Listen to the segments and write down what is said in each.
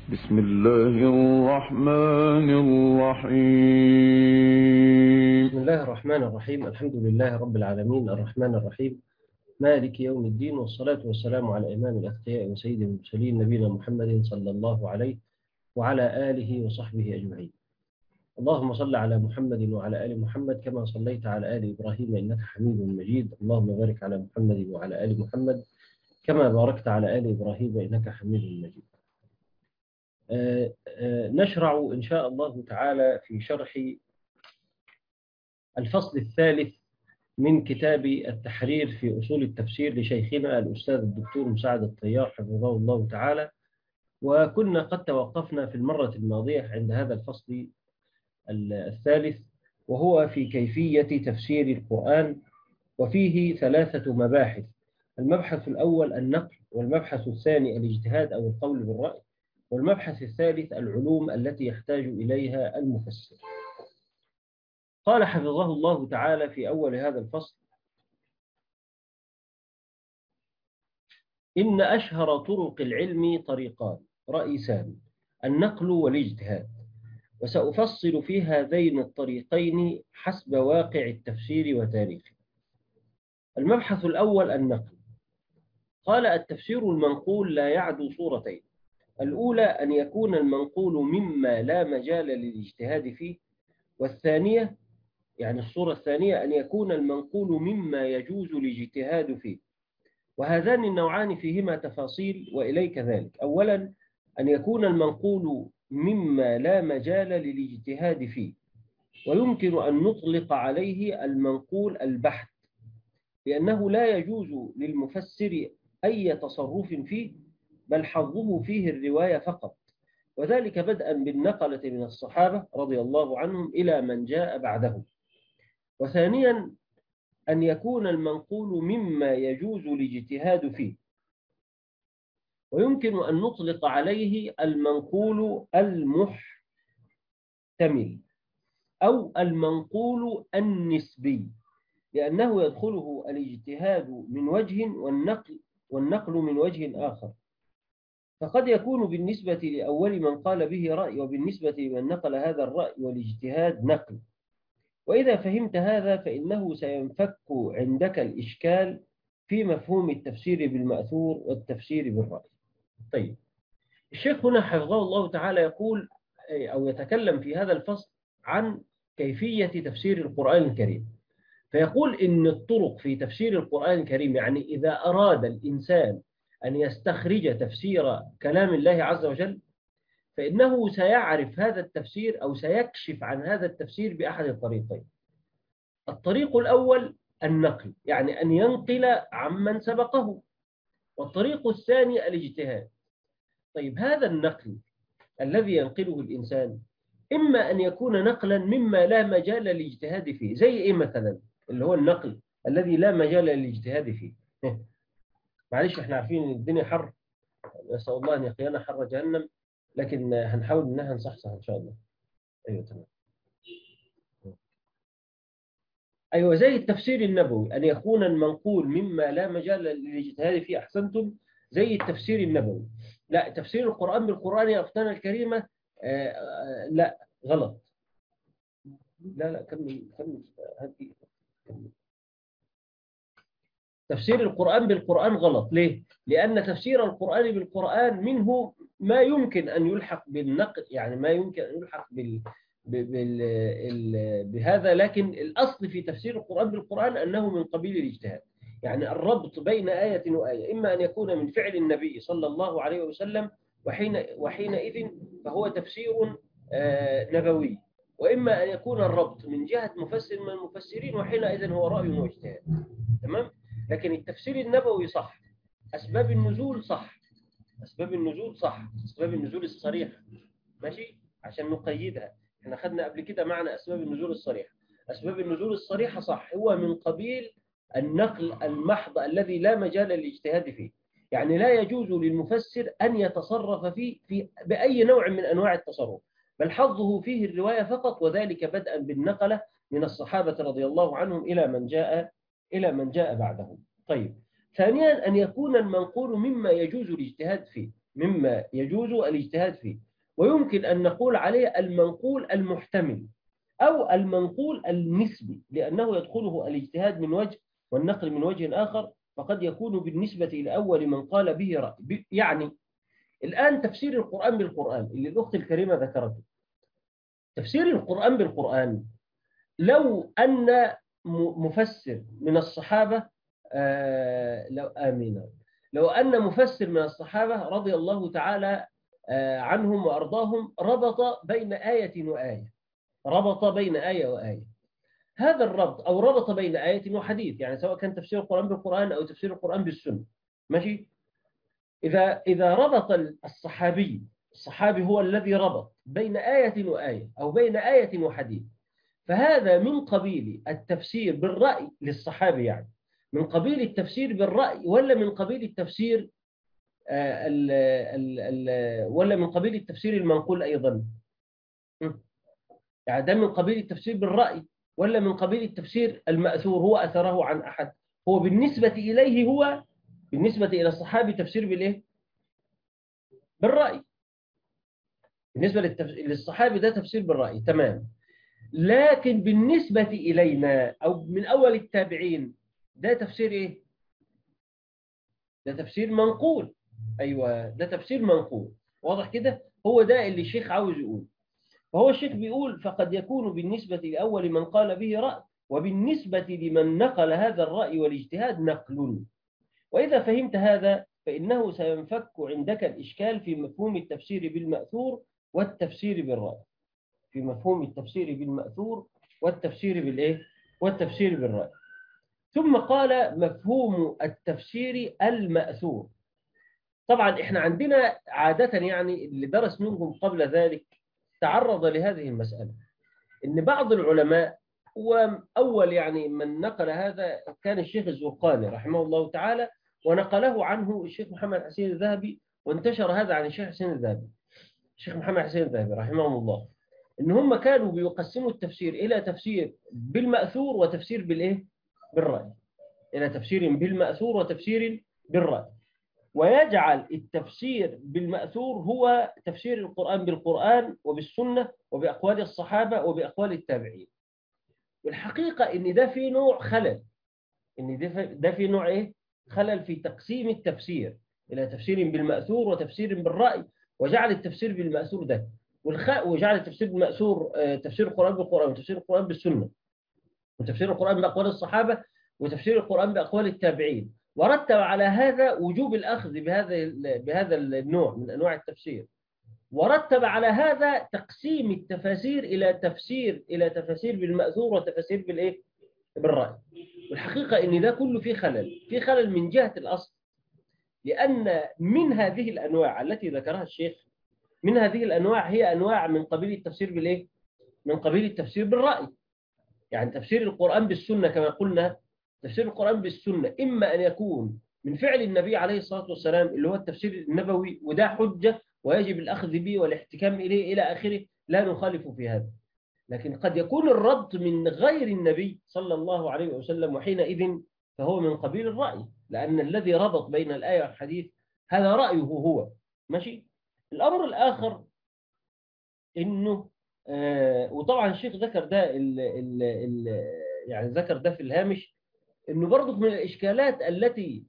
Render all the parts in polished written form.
بسم الله الرحمن الرحيم. بسم الله الرحمن الرحيم. الحمد لله رب العالمين الرحمن الرحيم مالك يوم الدين، والصلاة والسلام على إمام الأتقياء وسيد المرسلين نبينا محمد صلى الله عليه وعلى آله وصحبه أجمعين. اللهم صل على محمد وعلى آل محمد كما صليت على آل إبراهيم إنك حميد مجيد. اللهم بارك على محمد وعلى آل محمد كما باركت على آل إبراهيم إنك حميد مجيد. نشرع إن شاء الله تعالى في شرح الفصل الثالث من كتاب التحرير في أصول التفسير لشيخنا الأستاذ الدكتور مساعد الطيار حفظه الله تعالى. وكنا قد توقفنا في المرة الماضية عند هذا الفصل الثالث، وهو في كيفية تفسير القرآن، وفيه ثلاثة مباحث. المبحث الأول النقل، والمبحث الثاني الاجتهاد أو القول بالرأي، والمبحث الثالث العلوم التي يحتاج إليها المفسر. قال حفظه الله تعالى في أول هذا الفصل: إن أشهر طرق العلم طريقان رئيسان، النقل والاجتهاد، وسأفصل في هذين الطريقين حسب واقع التفسير وتاريخه. المبحث الأول النقل. قال: التفسير المنقول لا يعدو صورتين: الأولى أن يكون المنقول مما لا مجال للاجتهاد فيه، والثانية يعني الصورة الثانية أن يكون المنقول مما يجوز الاجتهاد فيه. وهذان النوعان فيهما تفاصيل وإليك ذلك. أولا، أن يكون المنقول مما لا مجال للاجتهاد فيه، ويمكن أن نطلق عليه المنقول البحث، لأنه لا يجوز للمفسر أي تصرف فيه، بل حظه فيه الرواية فقط، وذلك بدءا بالنقلة من الصحابة رضي الله عنهم إلى من جاء بعدهم. وثانيا، أن يكون المنقول مما يجوز الاجتهاد فيه، ويمكن أن نطلق عليه المنقول المحتمل أو المنقول النسبي، لأنه يدخله الاجتهاد من وجه والنقل من وجه آخر. فقد يكون بالنسبة لأول من قال به رأي، وبالنسبة لمن نقل هذا الرأي والاجتهاد نقل. وإذا فهمت هذا فإنه سينفك عندك الإشكال في مفهوم التفسير بالمأثور والتفسير بالرأي. طيب، الشيخ هنا حفظه الله تعالى يقول أو يتكلم في هذا الفصل عن كيفية تفسير القرآن الكريم، فيقول إن الطرق في تفسير القرآن الكريم، يعني إذا أراد الإنسان أن يستخرج تفسير كلام الله عز وجل، فإنه سيعرف هذا التفسير أو سيكشف عن هذا التفسير بأحد الطريقين. الطريق الأول النقل، يعني أن ينقل عمن سبقه، والطريق الثاني الاجتهاد. طيب، هذا النقل الذي ينقله الإنسان إما أن يكون نقلا مما لا مجال للاجتهاد فيه، زي إيه مثلا اللي هو النقل الذي لا مجال للاجتهاد فيه؟ معلش، احنا عارفين ان الدنيا حر، نسأل الله أن يقينا حر جهنم، لكن هنحاول انها نصحصح ان شاء الله. ايوه تمام. ايوه، زي التفسير النبوي، ان يكون المنقول مما لا مجال للاجتهاد فيه. احسنتم، زي التفسير النبوي. لا، تفسير القرآن بالقرآن يا اختنا الكريمة، لا غلط. لا كمل كمل هذه. تفسير القرآن بالقرآن غلط. ليه؟ لأن تفسير القرآن بالقرآن منه ما يمكن أن يلحق بالنقل، يعني ما يمكن أن يلحق بهذا، لكن الأصل في تفسير القرآن بالقرآن أنه من قبيل الاجتهاد. يعني الربط بين آية وآية إما أن يكون من فعل النبي صلى الله عليه وسلم، وحينئذ فهو تفسير نبوي، وإما أن يكون الربط من جهة مفسر من المفسرين، وحينئذ هو رأي واجتهاد. تمام. لكن التفسير النبوي صح، أسباب النزول صح، أسباب النزول صح، أسباب النزول الصريحة، ماشي، عشان نقيدها. احنا خدنا قبل كده معنى أسباب النزول الصريحة. أسباب النزول الصريحة صح، هو من قبيل النقل المحض الذي لا مجال للاجتهاد فيه، يعني لا يجوز للمفسر أن يتصرف فيه بأي نوع من أنواع التصرف، بل حظه فيه الرواية فقط، وذلك بدءا بالنقلة من الصحابة رضي الله عنهم إلى من جاء بعدهم. طيب، ثانيا أن يكون المنقول مما يجوز الاجتهاد فيه. مما يجوز الاجتهاد فيه، ويمكن أن نقول عليه المنقول المحتمل أو المنقول النسبي، لأنه يدخله الاجتهاد من وجه والنقل من وجه آخر، فقد يكون بالنسبة إلى أول من قال به رأي. يعني الآن تفسير القرآن بالقرآن اللي الأخت الكريمة ذكرته، تفسير القرآن بالقرآن، لو أن مفسر من الصحابة لو أن مفسر من الصحابة رضي الله تعالى عنهم وأرضاهم ربط بين آية وآية، ربط بين آية وآية، هذا الربط أو ربط بين آية وحديث، يعني سواء كان تفسير القرآن بالقرآن أو تفسير القرآن بالسنة، ماشي. إذا ربط الصحابي هو الذي ربط بين آية وآية أو بين آية وحديث، فهذا من قبيل التفسير بالرأي للصحابي، يعني من قبيل التفسير بالرأي ولا من قبيل التفسير ولا من قبيل التفسير المنقول أيضا؟ يعني ده من قبيل التفسير بالرأي ولا من قبيل التفسير المأثور هو أثره عن أحد؟ هو بالنسبة إليه، هو بالنسبة إلى الصحابي تفسير بالإيه؟ بالرأي. بالنسبة للصحابي ده تفسير بالرأي، تمام. لكن بالنسبة إلينا أو من أول التابعين ده تفسير إيه؟ ده تفسير منقول. أيوة، ده تفسير منقول، واضح كده؟ هو ده اللي الشيخ عاوز يقول. فهو الشيخ بيقول فقد يكون بالنسبة لأول من قال به رأي، وبالنسبة لمن نقل هذا الرأي والاجتهاد نقل. وإذا فهمت هذا فإنه سينفك عندك الإشكال في مفهوم التفسير بالمأثور والتفسير بالرأي، في مفهوم التفسير بالمأثور والتفسير بالإيه؟ والتفسير بالرأي. ثم قال مفهوم التفسير المأثور. طبعا احنا عندنا عادة، يعني اللي درس منهم قبل ذلك تعرض لهذه المسألة، ان بعض العلماء، وأول يعني من نقل هذا كان الشيخ الزرقاني رحمه الله تعالى، ونقله عنه الشيخ محمد حسين الذهبي، وانتشر هذا عن الشيخ حسين الذهبي، الشيخ محمد حسين الذهبي رحمه الله، ان هم كانوا بيقسموا التفسير الى تفسير بالمأثور وتفسير بالايه؟ بالرأي، الى تفسير بالمأثور وتفسير بالرأي، ويجعل التفسير بالمأثور هو تفسير القرآن بالقرآن وبالسنة وبأقوال الصحابة وبأقوال التابعين. والحقيقة ان ده في نوع خلل، ان ده في نوع ايه؟ خلل في تقسيم التفسير الى تفسير بالمأثور وتفسير بالرأي، وجعل التفسير بالمأثور ده وجعل التفسير بالمأثور تفسير القرآن بالقرآن وتفسير القرآن بالسنة وتفسير القرآن بأقوال الصحابة وتفسير القرآن بأقوال التابعين، ورتب على هذا وجوب الأخذ بهذا النوع من أنواع التفسير، ورتب على هذا تقسيم التفاسير إلى تفاسير بالمأثور وتفاسير بالإيه؟ بالرأي. والحقيقة إن ده كله فيه خلل من جهة الأصل، لأن من هذه الأنواع التي ذكرها الشيخ، من هذه الأنواع هي أنواع من قبيل التفسير بالإيه؟ من قبيل التفسير بالرأي. يعني تفسير القرآن بالسنة كما قلنا، تفسير القرآن بالسنة إما أن يكون من فعل النبي عليه الصلاة والسلام اللي هو التفسير النبوي، وده حجة ويجب الأخذ به والاحتكام إليه إلى آخره، لا نخالف في هذا. لكن قد يكون الربط من غير النبي صلى الله عليه وسلم، وحينئذ فهو من قبيل الرأي، لأن الذي ربط بين الآية والحديث هذا رأيه هو، ماشي. الأمر الآخر إنه وطبعا الشيخ ذكر ده يعني ذكر ده في الهامش، إنه برضو من الإشكالات التي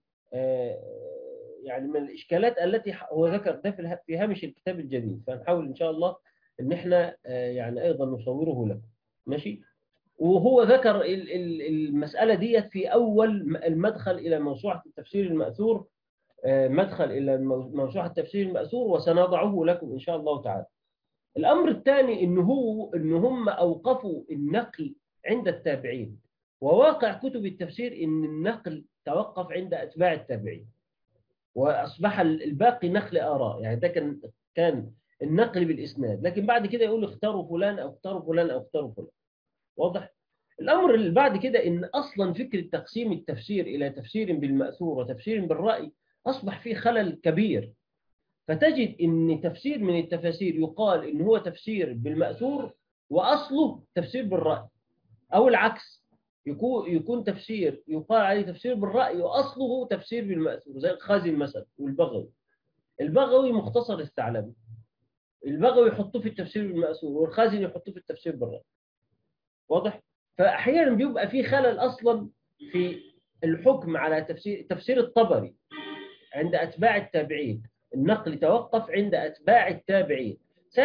يعني من الإشكالات التي هو ذكر ده في هامش الكتاب الجديد، فنحاول إن شاء الله إن إحنا يعني أيضا نصوره لكم، ماشي. وهو ذكر المسألة ديت في أول المدخل إلى موسوعة التفسير المأثور، مدخل إلى موسوعة التفسير المأثور، وسنضعه لكم إن شاء الله تعالى. الأمر الثاني إن هم أوقفوا النقل عند التابعين، وواقع كتب التفسير إن النقل توقف عند أتباع التابعين، وأصبح الباقي نقل آراء، يعني ده كان النقل بالإسناد، لكن بعد كده يقول اختاروا فلان أو اختاروا فلان أو اختاروا فلان، واضح؟ الأمر اللي بعد كده إن أصلا فكرة تقسيم التفسير إلى تفسير بالمأثور وتفسير بالرأي أصبح فيه خلل كبير، فتجد إن تفسير من التفاسير يقال إن هو تفسير بالمأثور وأصله تفسير بالرأي، أو العكس، يكون تفسير يقال عليه تفسير بالرأي وأصله تفسير بالمأثور، زي الخازن مثلا والبغوي. البغوي مختصر الثعلبي، البغوي يحطوه في التفسير بالمأثور، والخازن يحطوه في التفسير بالرأي. واضح؟ فأحيانا بيبقى في خلل أصلا في الحكم على تفسير الطبري عند أتباع التابعين. النقل توقف عند أتباع التابعين.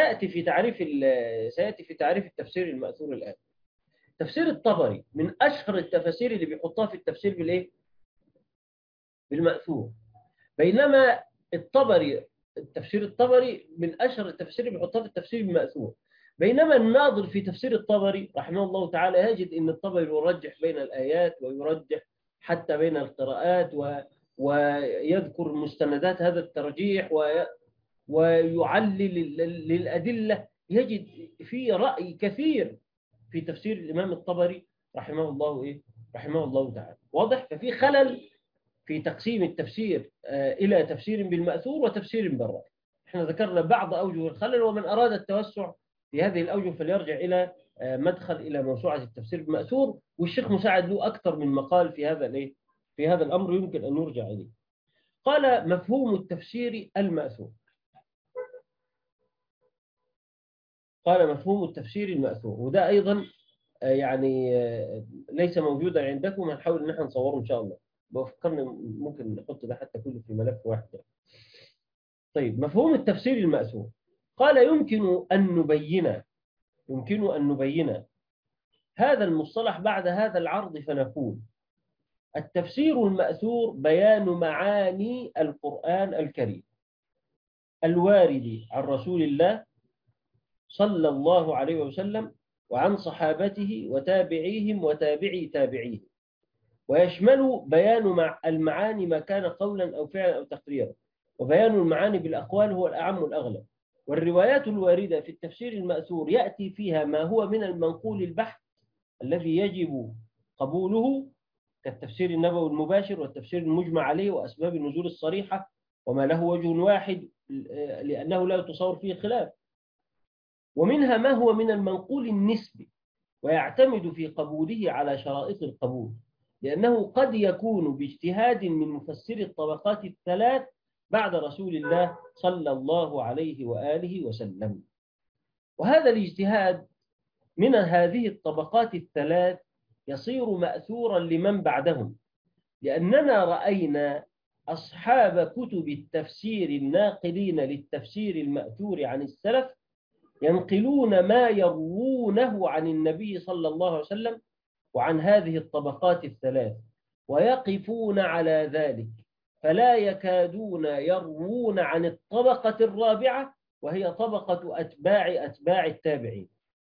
سيأتي في تعريف التفسير المأثور الآن. تفسير الطبري من أشهر التفاسير اللي بيحطها في التفسير بالإيه؟ بالمأثور. بينما التفسير الطبري من أشهر التفاسير اللي بيحطها في التفسير بالمأثور. بينما الناظر في تفسير الطبري رحمه الله تعالى يجد أن الطبري يرجح بين الآيات ويرجح حتى بين القراءات ويذكر مستندات هذا الترجيح ويعلل للأدلة. يجد في رأي كثير في تفسير الإمام الطبري رحمه الله تعالى. واضح؟ ففي خلل في تقسيم التفسير إلى تفسير بالمأثور وتفسير بالرأي. احنا ذكرنا بعض أوجه الخلل، ومن أراد التوسع في هذه الأوجه فليرجع إلى مدخل إلى موسوعة التفسير بالمأثور، والشيخ مساعد له أكثر من مقال في هذا الأمر يمكن أن نرجع إليه. قال مفهوم التفسير المأثور. وده أيضا يعني ليس موجودا عندكم، هنحاول ان احنا نصوره ان شاء الله. بفكرني ممكن نحط ده حتى كله في ملف واحد. طيب، مفهوم التفسير المأثور. قال يمكن أن نبين هذا المصطلح بعد هذا العرض، فنقول التفسير المأثور بيان معاني القرآن الكريم الوارد عن رسول الله صلى الله عليه وسلم وعن صحابته وتابعيهم وتابعي تابعيهم، ويشمل بيان المعاني ما كان قولا أو فعلا أو تقريرا، وبيان المعاني بالأقوال هو الأعم والأغلب. والروايات الواردة في التفسير المأثور يأتي فيها ما هو من المنقول البحث الذي يجب قبوله، كالتفسير النبوي المباشر والتفسير المجمع عليه وأسباب النزول الصريحة وما له وجه واحد لأنه لا يتصور فيه خلاف. ومنها ما هو من المنقول النسبي ويعتمد في قبوله على شرائط القبول، لأنه قد يكون باجتهاد من مفسر الطبقات الثلاث بعد رسول الله صلى الله عليه وآله وسلم. وهذا الاجتهاد من هذه الطبقات الثلاث يصير مأثورا لمن بعدهم، لأننا رأينا أصحاب كتب التفسير الناقلين للتفسير المأثور عن السلف ينقلون ما يروونه عن النبي صلى الله عليه وسلم وعن هذه الطبقات الثلاث، ويقفون على ذلك، فلا يكادون يروون عن الطبقة الرابعة وهي طبقة أتباع التابعين.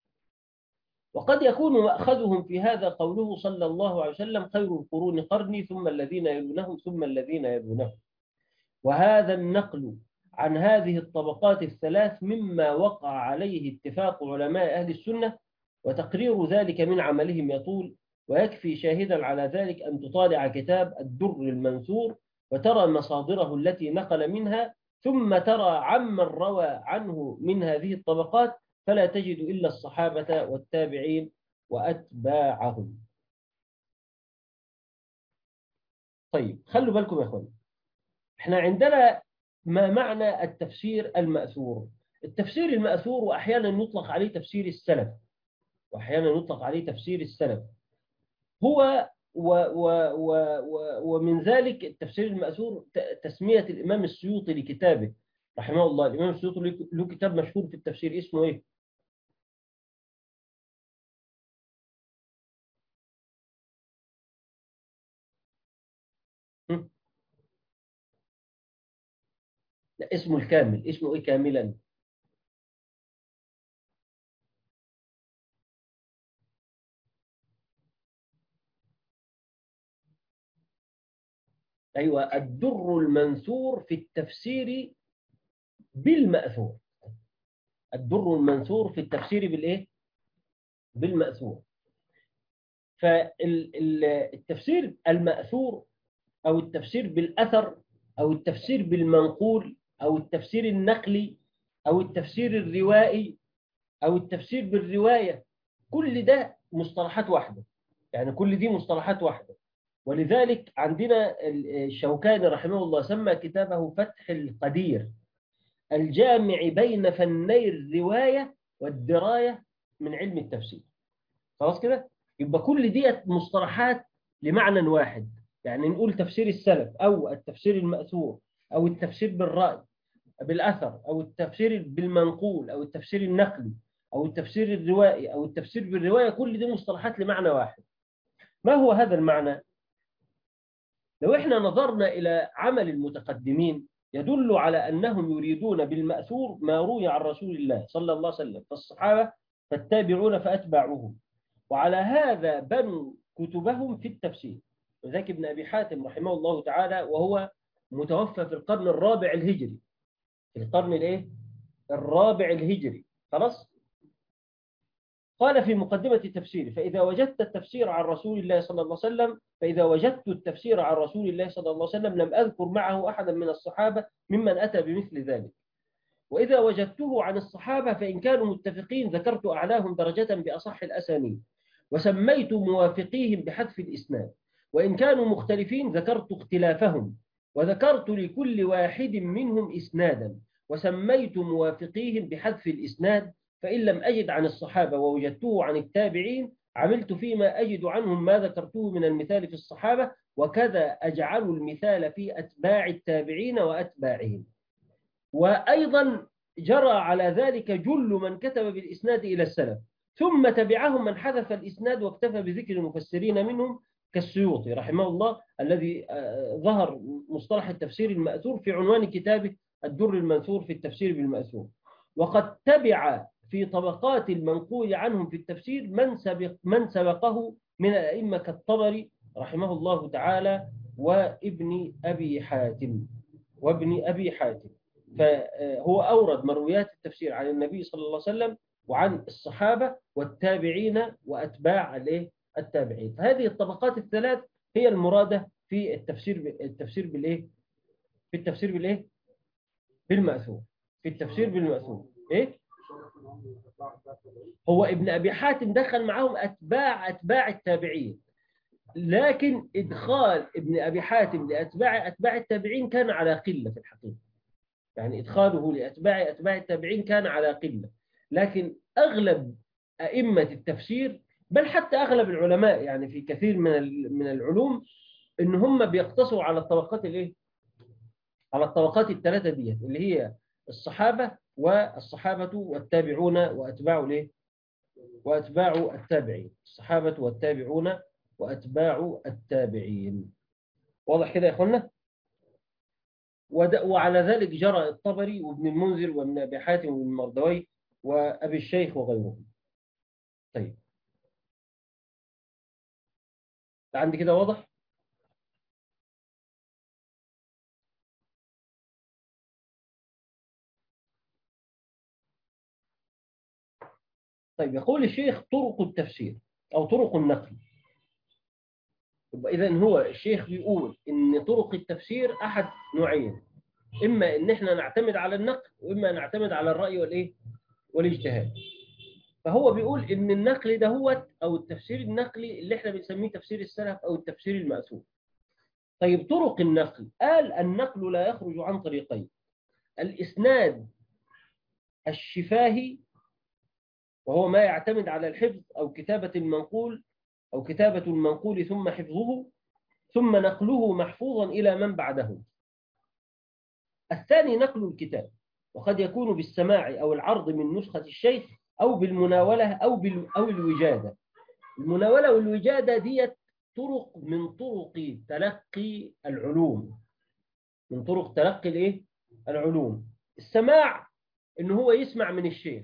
وقد يكون مأخذهم في هذا قوله صلى الله عليه وسلم خير القرون قرني ثم الذين يلونهم ثم الذين يلونهم. وهذا النقل عن هذه الطبقات الثلاث مما وقع عليه اتفاق علماء أهل السنة، وتقرير ذلك من عملهم يطول، ويكفي شاهدا على ذلك أن تطالع كتاب الدر المنثور وترى مصادره التي نقل منها، ثم ترى عمن روى عنه من هذه الطبقات، فلا تجد إلا الصحابة والتابعين وأتباعهم. طيب، خلوا بالكم يا أخوان، احنا عندنا ما معنى التفسير المأثور. التفسير المأثور وأحيانا يطلق عليه تفسير السلف هو ومن ذلك التفسير المأثور تسمية الإمام السيوطي لكتابه رحمه الله. الإمام السيوطي له كتاب مشهور في التفسير اسمه إيه؟ لا، اسمه الكامل. اسمه إيه كاملا؟ أيوة، الدر المنثور في التفسير بالمأثور. الدر المنثور في التفسير بالإيه؟ بالمأثور. فالتفسير المأثور أو التفسير بالأثر أو التفسير بالمنقول أو التفسير النقلي أو التفسير الروائي أو التفسير بالرواية، كل ده مصطلحات واحدة. يعني كل دي مصطلحات واحدة، ولذلك عندنا الشوكاني رحمه الله سمى كتابه فتح القدير، الجامع بين فني الرواية والدراية من علم التفسير. خلاص كده؟ يبقى كل ديت مصطلحات لمعنى واحد. يعني نقول تفسير السلف أو التفسير المأثور أو التفسير بالرأي بالأثر أو التفسير بالمنقول أو التفسير النقلي أو التفسير الروائي أو التفسير بالرواية، كل دي مصطلحات لمعنى واحد. ما هو هذا المعنى؟ لو احنا نظرنا إلى عمل المتقدمين يدل على أنهم يريدون بالمأثور ما روي عن رسول الله صلى الله عليه وسلم، فالصحابة فالتابعون فأتباعهم، وعلى هذا بنوا كتبهم في التفسير. وذاك ابن أبي حاتم رحمه الله تعالى وهو متوفى في القرن الرابع الهجري، في القرن الايه؟ الرابع الهجري. خلاص؟ قال في مقدمة التفسير: فإذا وجدت التفسير عن رسول الله صلى الله عليه وسلم فإذا وجدت التفسير عن رسول الله صلى الله عليه وسلم لم أذكر معه أحدا من الصحابة ممن أتى بمثل ذلك، وإذا وجدته عن الصحابة فإن كانوا متفقين ذكرت أعلاهم درجة بأصح الأسانيد، وسميت موافقيهم بحذف الإسناد، وإن كانوا مختلفين ذكرت اختلافهم، وذكرت لكل واحد منهم إسنادا، وسميت موافقيهم بحذف الإسناد، فإن لم أجد عن الصحابة ووجدته عن التابعين عملت فيما أجد عنهم ما ذكرته من المثال في الصحابة، وكذا أجعل المثال في أتباع التابعين وأتباعهم. وأيضا جرى على ذلك جل من كتب بالإسناد إلى السلف، ثم تبعهم من حذف الإسناد واكتفى بذكر المفسرين منهم كالسيوطي رحمه الله الذي ظهر مصطلح التفسير المأثور في عنوان كتابه الدر المنثور في التفسير بالمأثور. وقد تبع في طبقات المنقول عنهم في التفسير من سبقه من الأئمة كالطبري رحمه الله تعالى وابن أبي حاتم. فهو أورد مرويات التفسير عن النبي صلى الله عليه وسلم وعن الصحابة والتابعين وأتباع التابعين. فهذه الطبقات الثلاث هي المرادة في التفسير بالإيه؟ في التفسير بالإيه؟ بالمأثور. في التفسير بالمأثور إيه؟ هو ابن أبي حاتم دخل معهم أتباع التابعين، لكن إدخال ابن أبي حاتم لأتباع التابعين كان على قلة في الحقيقة. يعني إدخاله لأتباع التابعين كان على قلة، لكن أغلب أئمة التفسير بل حتى أغلب العلماء يعني في كثير من العلوم إن هم بيقتصروا على الطبقات الإيه؟ على الطبقات الثلاثة دي اللي هي الصحابة والتابعون وأتباع الإيه؟ وأتباع التابعين. الصحابة والتابعون وأتباع التابعين. واضح كده يا أخوانا؟ وعلى ذلك جرى الطبري وابن المنذر وابن أبي حاتم وابن مردوي وأبي الشيخ وغيرهم. طيب عندي كده واضح؟ طيب يقول الشيخ طرق التفسير أو طرق النقل. إذا هو الشيخ بيقول إن طرق التفسير أحد نوعين، إما إن إحنا نعتمد على النقل وإما نعتمد على الرأي والإيه؟ والاجتهاد. فهو بيقول إن النقل ده هو أو التفسير النقلي اللي إحنا بنسميه تفسير السلف أو التفسير المأثور. طيب طرق النقل، قال النقل لا يخرج عن طريقين: الإسناد الشفاهي وهو ما يعتمد على الحفظ أو كتابة المنقول ثم حفظه ثم نقله محفوظا إلى من بعده. الثاني نقل الكتاب، وقد يكون بالسماع أو العرض من نسخة الشيخ أو بالمناولة أو الوجادة. المناولة والوجادة دي طرق من طرق تلقي العلوم، من طرق تلقي الايه؟ العلوم. السماع ان هو يسمع من الشيخ،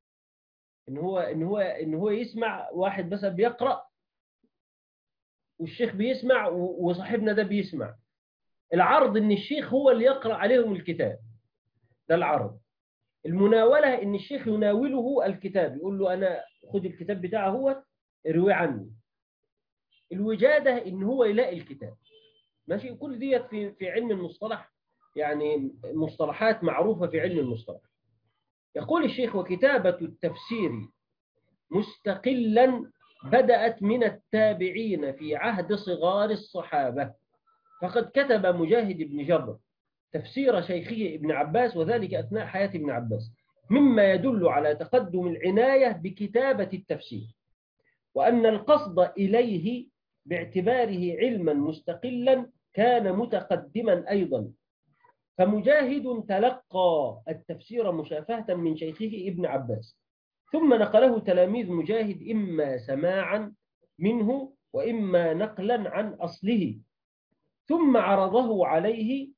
ان هو يسمع واحد بس بيقرأ والشيخ بيسمع وصاحبنا ده بيسمع. العرض ان الشيخ هو اللي يقرأ عليهم الكتاب، ده العرض. المناولة ان الشيخ يناوله الكتاب، يقول له انا خد الكتاب بتاعه هو اروي عني. الوجادة ان هو يلاقي الكتاب. ماشي، كل ديت في علم المصطلح، يعني مصطلحات معروفة في علم المصطلح. يقول الشيخ: وكتابة التفسير مستقلا بدأت من التابعين في عهد صغار الصحابة، فقد كتب مجاهد بن جبر تفسير شيخه ابن عباس، وذلك أثناء حياة ابن عباس، مما يدل على تقدم العناية بكتابة التفسير، وأن القصد إليه باعتباره علما مستقلا كان متقدما أيضا. فمجاهد تلقى التفسير مشافهة من شيخه ابن عباس، ثم نقله تلاميذ مجاهد إما سماعا منه وإما نقلا عن أصله، ثم عرضه عليه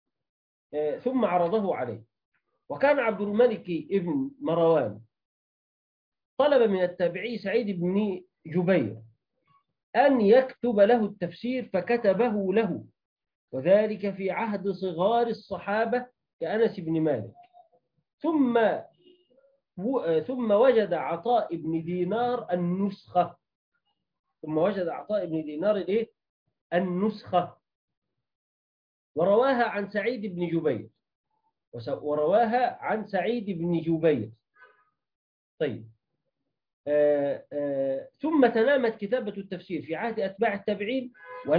وكان عبد الملك ابن مروان طلب من التابعي سعيد بن جبير أن يكتب له التفسير فكتبه له، وذلك في عهد صغار الصحابة كأنس بن مالك. ثم وجد عطاء بن دينار النسخة. ورواها عن سعيد بن جبير. طيب. ثم تنامت كتابة التفسير في عهد أتباع التابعين،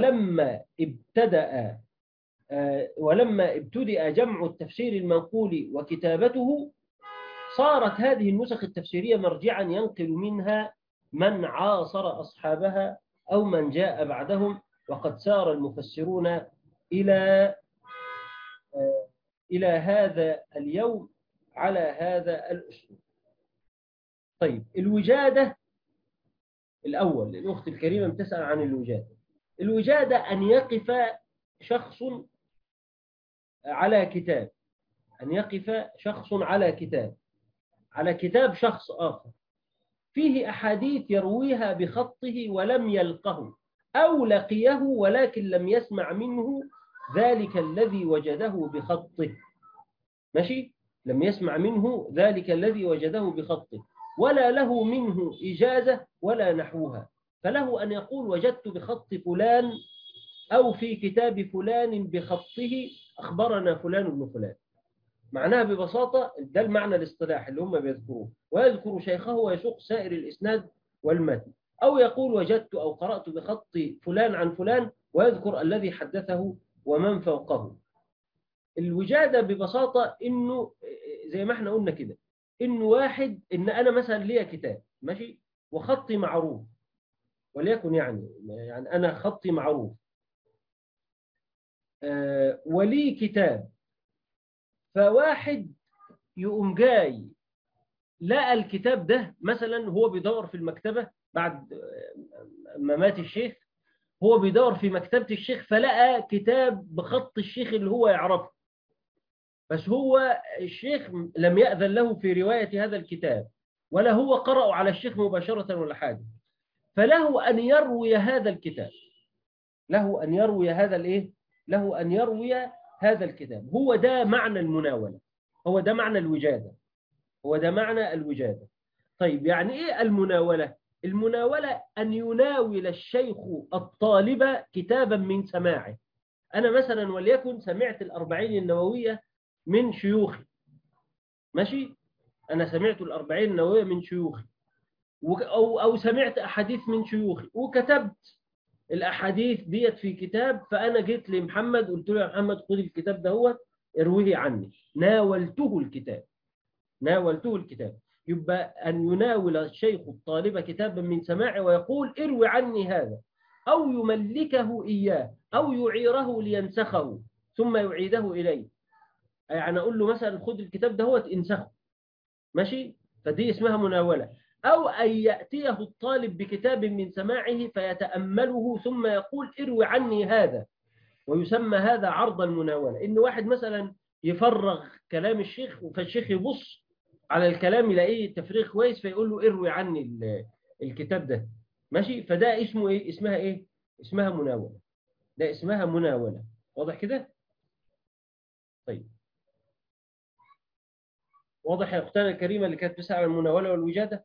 ولما ابتدأ جمع التفسير المنقول وكتابته، صارت هذه النسخ التفسيرية مرجعا ينقل منها من عاصر أصحابها أو من جاء بعدهم، وقد سار المفسرون إلى هذا اليوم على هذا الأسلوب. طيب، الوجادة الأول، الأخت الكريمة بتسأل عن الوجادة. الوجادة أن يقف شخص على كتاب، على كتاب شخص آخر فيه أحاديث يرويها بخطه ولم يلقه، أو لقيه ولكن لم يسمع منه ذلك الذي وجده بخطه. ماشي؟ لم يسمع منه ذلك الذي وجده بخطه، ولا له منه إجازة ولا نحوها، فله أن يقول وجدت بخط فلان أو في كتاب فلان بخطه أخبرنا فلان بن فلان. معناها ببساطة ده المعنى الاصطلاحي اللي هم بيذكروه، ويذكر شيخه ويسوق سائر الإسناد والمتن، أو يقول وجدت أو قرأت بخط فلان عن فلان ويذكر الذي حدثه ومن فوقه. الوجادة ببساطة إنه زي ما احنا قلنا كده، إنه واحد، إن أنا مثلا ليا كتاب ماشي وخطي معروف، وليكن يعني أنا خطي معروف، ولي كتاب، فواحد يقوم جاي لقى الكتاب ده مثلا، هو بيدور في المكتبة بعد ما مات الشيخ، هو بيدور في مكتبة الشيخ فلقى كتاب بخط الشيخ اللي هو يعرفه، بس هو الشيخ لم يأذن له في رواية هذا الكتاب، ولا هو قرأه على الشيخ مباشرة ولا حاجة، فله أن يروي هذا الكتاب، له أن يروي هذا الكتاب. هو ده معنى المناولة، هو ده معنى الوجادة. طيب، يعني إيه المناولة؟ المناولة أن يناول الشيخ الطالب كتابا من سماعه. أنا مثلا وليكن سمعت الأربعين النووية من شيوخي، ماشي؟ أنا سمعت الأربعين النووية من شيوخي، أو سمعت أحاديث من شيوخي وكتبت الأحاديث ديت في كتاب، فأنا جيت لمحمد قلت له يا محمد خذ الكتاب ده هو ارويه عني، ناولته الكتاب. يبقى أن يناول الشيخ الطالب كتابا من سماعه ويقول اروي عني هذا، أو يملكه إياه، أو يعيره لينسخه ثم يعيده إليه. يعني أقول له مثلا خذ الكتاب ده هو انسخه، ماشي؟ فدي اسمها مناولة. أو أن يأتيه الطالب بكتاب من سماعه فيتأمله ثم يقول اروي عني هذا، ويسمى هذا عرض المناولة. إن واحد مثلا يفرغ كلام الشيخ، فالشيخ يبص على الكلام يلاقيه تفريغ كويس فيقول له اروي عني الكتاب ده، ماشي؟ فده اسمه إيه؟ اسمها مناولة. ده اسمها مناولة. واضح كده؟ طيب، واضح يا أختنا الكريمة اللي كانت بتسأل عن المناولة والوجادة؟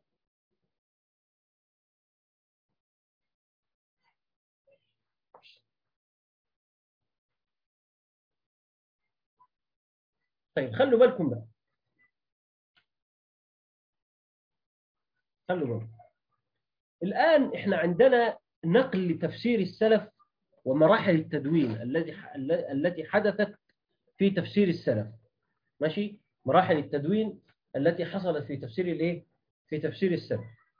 طيب، خلوا بالكم بقى، خلوا بالكم. الآن إحنا عندنا نقل لتفسير السلف ومراحل التدوين التي حدثت في تفسير السلف. ماشي، مراحل التدوين التي حصلت في تفسير الايه؟ في تفسير السلف.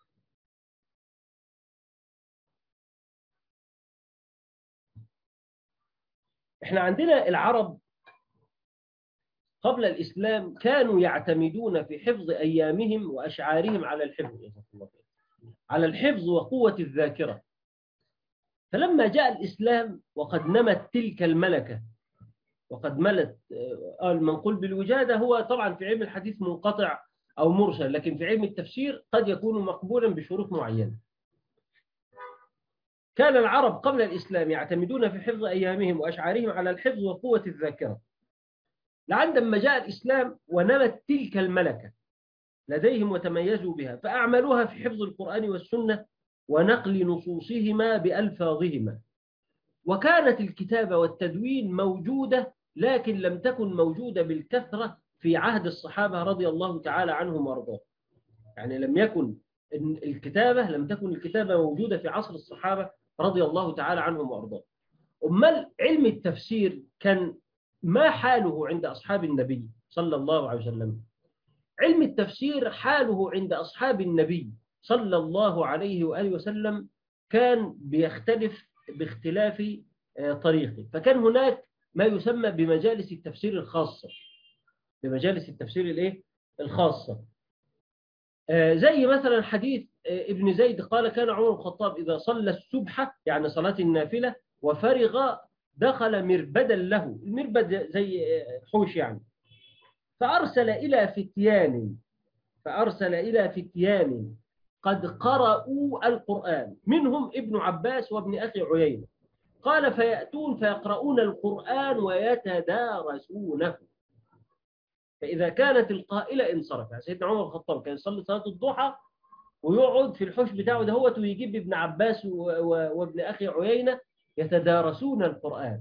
احنا عندنا العرب قبل الإسلام كانوا يعتمدون في حفظ أيامهم وأشعارهم على الحفظ، على الحفظ وقوة الذاكرة. فلما جاء الإسلام وقد نمت تلك الملكة وقد ملت المنقول بالوجادة، هو طبعا في علم الحديث منقطع أو مرسل، لكن في علم التفسير قد يكون مقبولا بشروط معينة. كان العرب قبل الإسلام يعتمدون في حفظ أيامهم وأشعارهم على الحفظ وقوة الذاكرة، لعندما جاء الإسلام ونمت تلك الملكة لديهم وتميزوا بها، فأعملوها في حفظ القرآن والسنة ونقل نصوصهما بألفاظهما. وكانت الكتابة والتدوين موجودة، لكن لم تكن موجودة بالكثرة في عهد الصحابة رضي الله تعالى عنهم وارضاهم. يعني لم تكن الكتابة موجودة في عصر الصحابة رضي الله تعالى عنهم وارضاهم. أمال علم التفسير كان ما حاله عند أصحاب النبي صلى الله عليه وسلم؟ علم التفسير حاله عند أصحاب النبي صلى الله عليه وآله وسلم كان بيختلف باختلاف طريقه. فكان هناك ما يسمى بمجالس التفسير الخاصة، بمجالس التفسير الايه؟ الخاصة. زي مثلا حديث ابن زيد قال: كان عمر بن الخطاب إذا صلى السبحة، يعني صلاة النافلة، وفرغ دخل مربدا له، المربد زي حوش يعني، فأرسل إلى فتيان قد قرأوا القرآن، منهم ابن عباس وابن أخي عيينة. قال: فيأتون فيقرؤون القرآن ويتدارسونه، فإذا كانت القائلة انصرف. يعني سيدنا عمر الخطاب كان يصلي صلاة الضحى ويقعد في الحوش بتاعه دهوت ويجيب ابن عباس وابن أخي عيينة يتدارسون القرآن،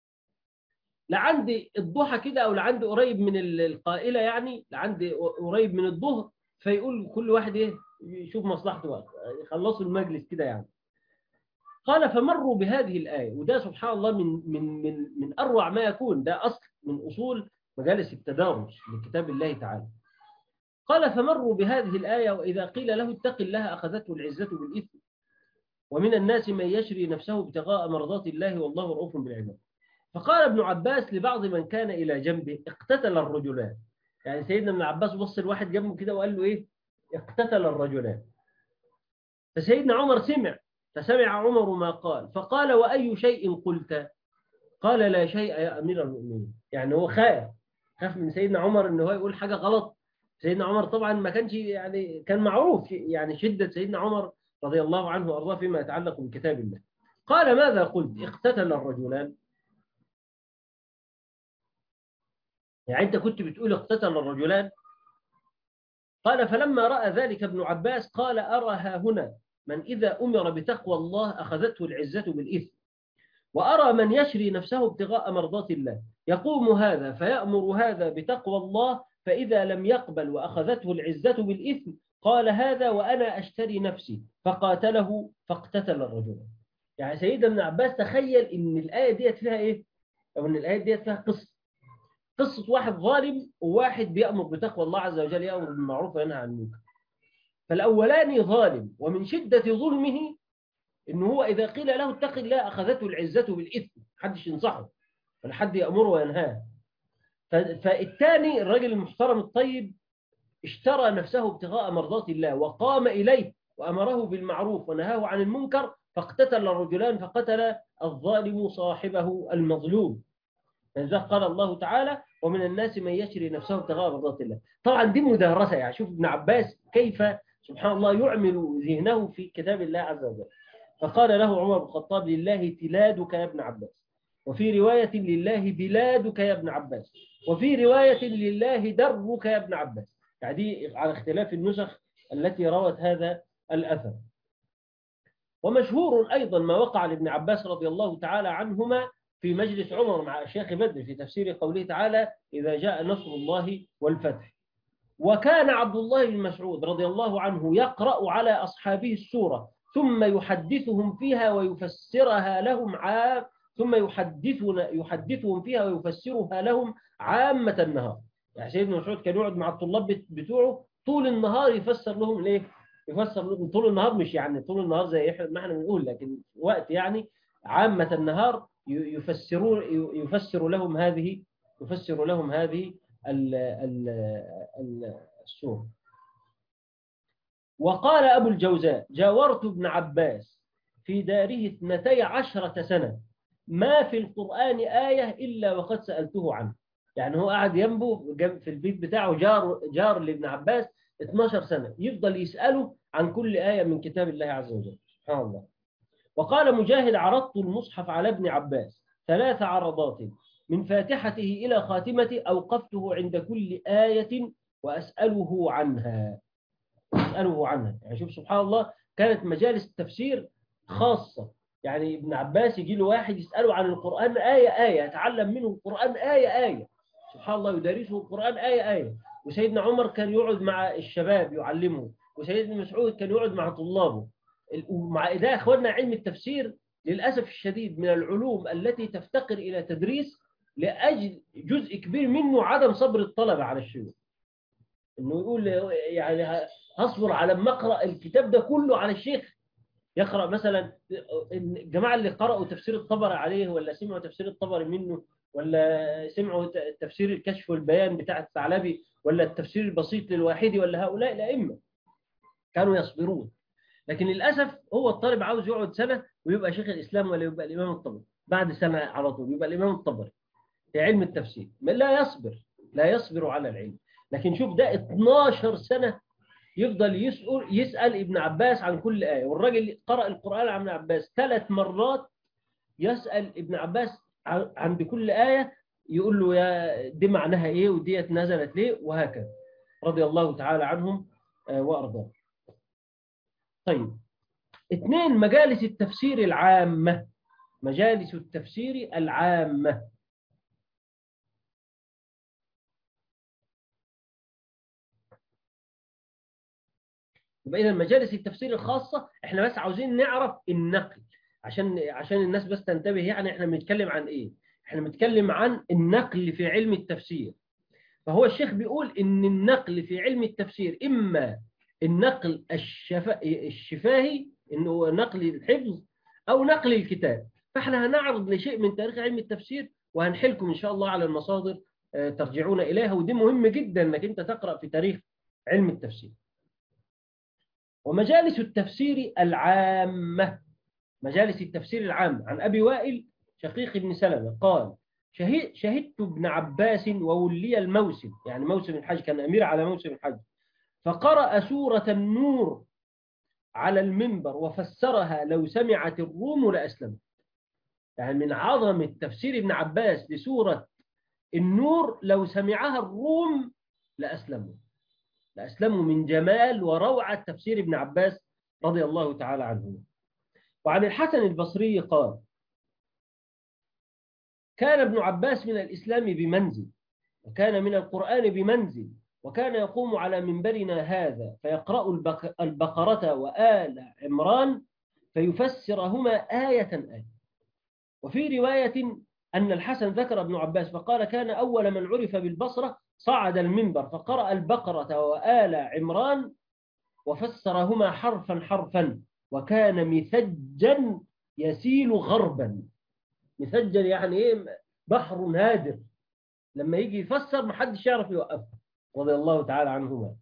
لعندي الضحى كده أو لعندي قريب من القائلة، يعني لعندي قريب من الظهر، فيقول كل واحد إيه يشوف مصلحته بقى، يخلصوا المجلس كده يعني. قال: فمروا بهذه الآية، وده سبحان الله من أروع ما يكون، ده أصل من أصول مجالس التدارس لكتاب الله تعالى. قال: فمروا بهذه الآية وإذا قيل له اتق الله أخذته العزة بالإثم ومن الناس من يشري نفسه ابتغاء مرضات الله والله رؤوف بالعباد. فقال ابن عباس لبعض من كان إلى جنبه: اقتتل الرجلان. يعني سيدنا ابن عباس بص لواحد جنبه كده وقال له إيه؟ اقتتل الرجلان. فسيدنا عمر فسمع عمر ما قال، فقال: وأي شيء قلت؟ قال: لا شيء يا أمير المؤمنين. يعني هو خاف من سيدنا عمر إن هو يقول حاجة غلط. سيدنا عمر طبعا ما كانش، يعني كان معروف يعني شدة سيدنا عمر رضي الله عنه وأرضاه فيما يتعلق بكتاب الله. قال: ماذا قلت؟ اقتتل الرجلان. يعني أنت كنت بتقول اقتتل الرجلان؟ قال: فلما رأى ذلك ابن عباس قال: أرى ها هنا من إذا أمر بتقوى الله أخذته العزة بالإثم، وأرى من يشري نفسه ابتغاء مرضات الله، يقوم هذا فيأمر هذا بتقوى الله، فإذا لم يقبل وأخذته العزة بالإثم قال هذا وأنا أشتري نفسي، فقاتله فاقتتل الرجل. يعني سيدنا ابن عباس تخيل إن الآية ديت فيها إيه؟ أو إن الآية ديت فيها قصة واحد ظالم وواحد بيأمر بتقوى الله عز وجل، يأمر بالمعروف وينهى عن المنكر. فالأولاني ظالم، ومن شدة ظلمه إنه هو إذا قيل له اتق الله أخذته العزة بالإثم، محدش ينصحه ولا حد يأمره وينهاه. فالثاني الرجل المحترم الطيب اشترى نفسه ابتغاء مرضات الله وقام إليه وأمره بالمعروف ونهاه عن المنكر، فاقتتل الرجلان، فقتل الظالم صاحبه المظلوم. لذلك قال الله تعالى: ومن الناس من يشري نفسه ابتغاء مرضات الله. طبعا دي مدارسة، يعني شوف ابن عباس كيف سبحان الله يعمل ذهنه في كتاب الله عز وجل. فقال له عمر بن الخطاب: لله تلادك يا ابن عباس، وفي رواية لله بلادك يا ابن عباس، وفي رواية لله درك يا ابن عباس. يعني على اختلاف النسخ التي روت هذا الأثر. ومشهور أيضا ما وقع لابن عباس رضي الله تعالى عنهما في مجلس عمر مع شيخ بدر في تفسير قوله تعالى: إذا جاء نصر الله والفتح. وكان عبد الله بن مسعود رضي الله عنه يقرأ على أصحابه السورة ثم يحدثهم فيها ويفسرها لهم ثم يحدثهم فيها ويفسرها لهم عامة النهار. يعني سيدنا مسعود كان يقعد مع الطلاب بتوعه طول النهار يفسر لهم ليه؟ يفسر لهم طول النهار، مش يعني طول النهار زي ما احنا بنقول، لكن وقت يعني عامة النهار يفسر لهم هذه السورة. وقال أبو الجوزاء: جاورت ابن عباس في داره 12 سنة، ما في القرآن آية إلا وقد سألته عنه. يعني هو قاعد جنبه في البيت بتاعه، جار لابن عباس 12 سنة، يفضل يسأله عن كل آية من كتاب الله عز وجل. سبحان الله. وقال مجاهد: عرضت المصحف على ابن عباس 3 عرضات، من فاتحته إلى خاتمته أوقفته عند كل آية وأسأله عنها. يعني شوف سبحان الله، كانت مجالس تفسير خاصة. يعني ابن عباس يجي له واحد يسأله عن القرآن آية يتعلم منه القرآن آية، سبحان الله، يدرسه القرآن آية. وسيدنا عمر كان يقعد مع الشباب يعلمه، وسيدنا مسعود كان يقعد مع طلابه. ومع ده أخواننا، علم التفسير للأسف الشديد من العلوم التي تفتقر إلى تدريس، لأجل جزء كبير منه عدم صبر الطلبة على الشيوخ. إنه يقول يعني هصبر على ما أقرأ الكتاب ده كله على الشيخ يقرأ مثلا. الجماعة اللي قرأوا تفسير الطبري عليه، ولا سمعوا تفسير الطبري منه، ولا سمعوا تفسير الكشف والبيان بتاع الثعلبي، ولا التفسير البسيط للواحدي، ولا هؤلاء الأئمة كانوا يصبرون. لكن للأسف هو الطالب عاوز يقعد سنة ويبقى شيخ الإسلام، ولا يبقى الإمام الطبري، بعد سنة على طول يبقى الإمام الطبري في علم التفسير. لا يصبر على العلم. لكن شوف ده 12 سنة يفضل يسأل ابن عباس عن كل آية. والراجل قرأ القرآن عن ابن عباس 3 مرات، يسأل ابن عباس عن بكل آية، يقول له يا دي معناها إيه، وديت نزلت ليه، وهكذا، رضي الله تعالى عنهم وأرضاه. طيب، 2 مجالس التفسير العامة. مجالس التفسير العامة. يبقى إذا مجالس التفسير الخاصة احنا بس عاوزين نعرف النقل، عشان الناس بس تنتبه. يعني احنا بنتكلم عن ايه؟ احنا بنتكلم عن النقل في علم التفسير. فهو الشيخ بيقول ان النقل في علم التفسير اما النقل الشفاهي، انه نقل الحفظ، او نقل الكتاب. فاحنا هنعرض لشيء من تاريخ علم التفسير، وهنحلكم ان شاء الله على المصادر ترجعون اليها. ودي مهم جدا انك انت تقرأ في تاريخ علم التفسير. ومجالس التفسير العامة. مجالس التفسير العام. عن أبي وائل شقيق بن سلمة قال: شهدت ابن عباس وولي الموسم، يعني موسم الحج، كان أمير على موسم الحج، فقرأ سورة النور على المنبر وفسرها لو سمعت الروم لأسلمت. يعني من عظمة تفسير ابن عباس لسورة النور، لو سمعها الروم لأسلموا من جمال وروعة تفسير ابن عباس رضي الله تعالى عنه. وعن الحسن البصري قال: كان ابن عباس من الإسلام بمنزل، وكان من القرآن بمنزل، وكان يقوم على منبرنا هذا فيقرأ البقرة وآل عمران فيفسرهما آية. وفي رواية أن الحسن ذكر ابن عباس فقال: كان أول من عرف بالبصرة صعد المنبر فقرأ البقرة وآل عمران وفسرهما حرفا حرفا، وكان مثجا يسيل غربا. مثجا يعني ايه؟ بحر هادر، لما يجي يفسر محدش يعرف يوقفه، رضي الله تعالى عنهما.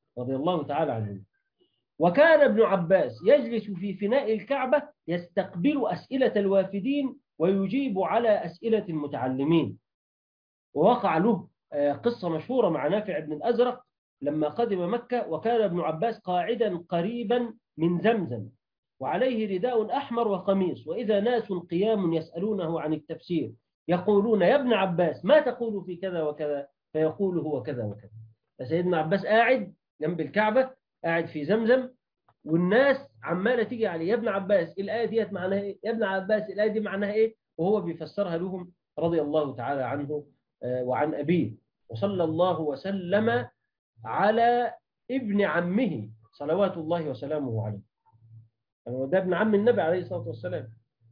وكان ابن عباس يجلس في فناء الكعبة يستقبل أسئلة الوافدين ويجيب على أسئلة المتعلمين. ووقع له قصة مشهورة مع نافع بن الأزرق لما قدم مكة، وكان ابن عباس قاعدا قريبا من زمزم وعليه رداء أحمر وقميص، وإذا ناس قيام يسألونه عن التفسير يقولون: يا ابن عباس ما تقول في كذا وكذا؟ فيقول: هو كذا وكذا. فسيدنا عباس قاعد جنب الكعبة، قاعد في زمزم، والناس عمالة تيجي عليه: يا ابن عباس الآية ديت معناها إيه؟ يا ابن عباس الآية دي معناها إيه؟ وهو بيفسرها لهم رضي الله تعالى عنه وعن أبيه. وصلى الله وسلم على ابن عمه صلوات الله وسلامه عليه. يعني ده ابن عم النبي عليه الصلاة والسلام.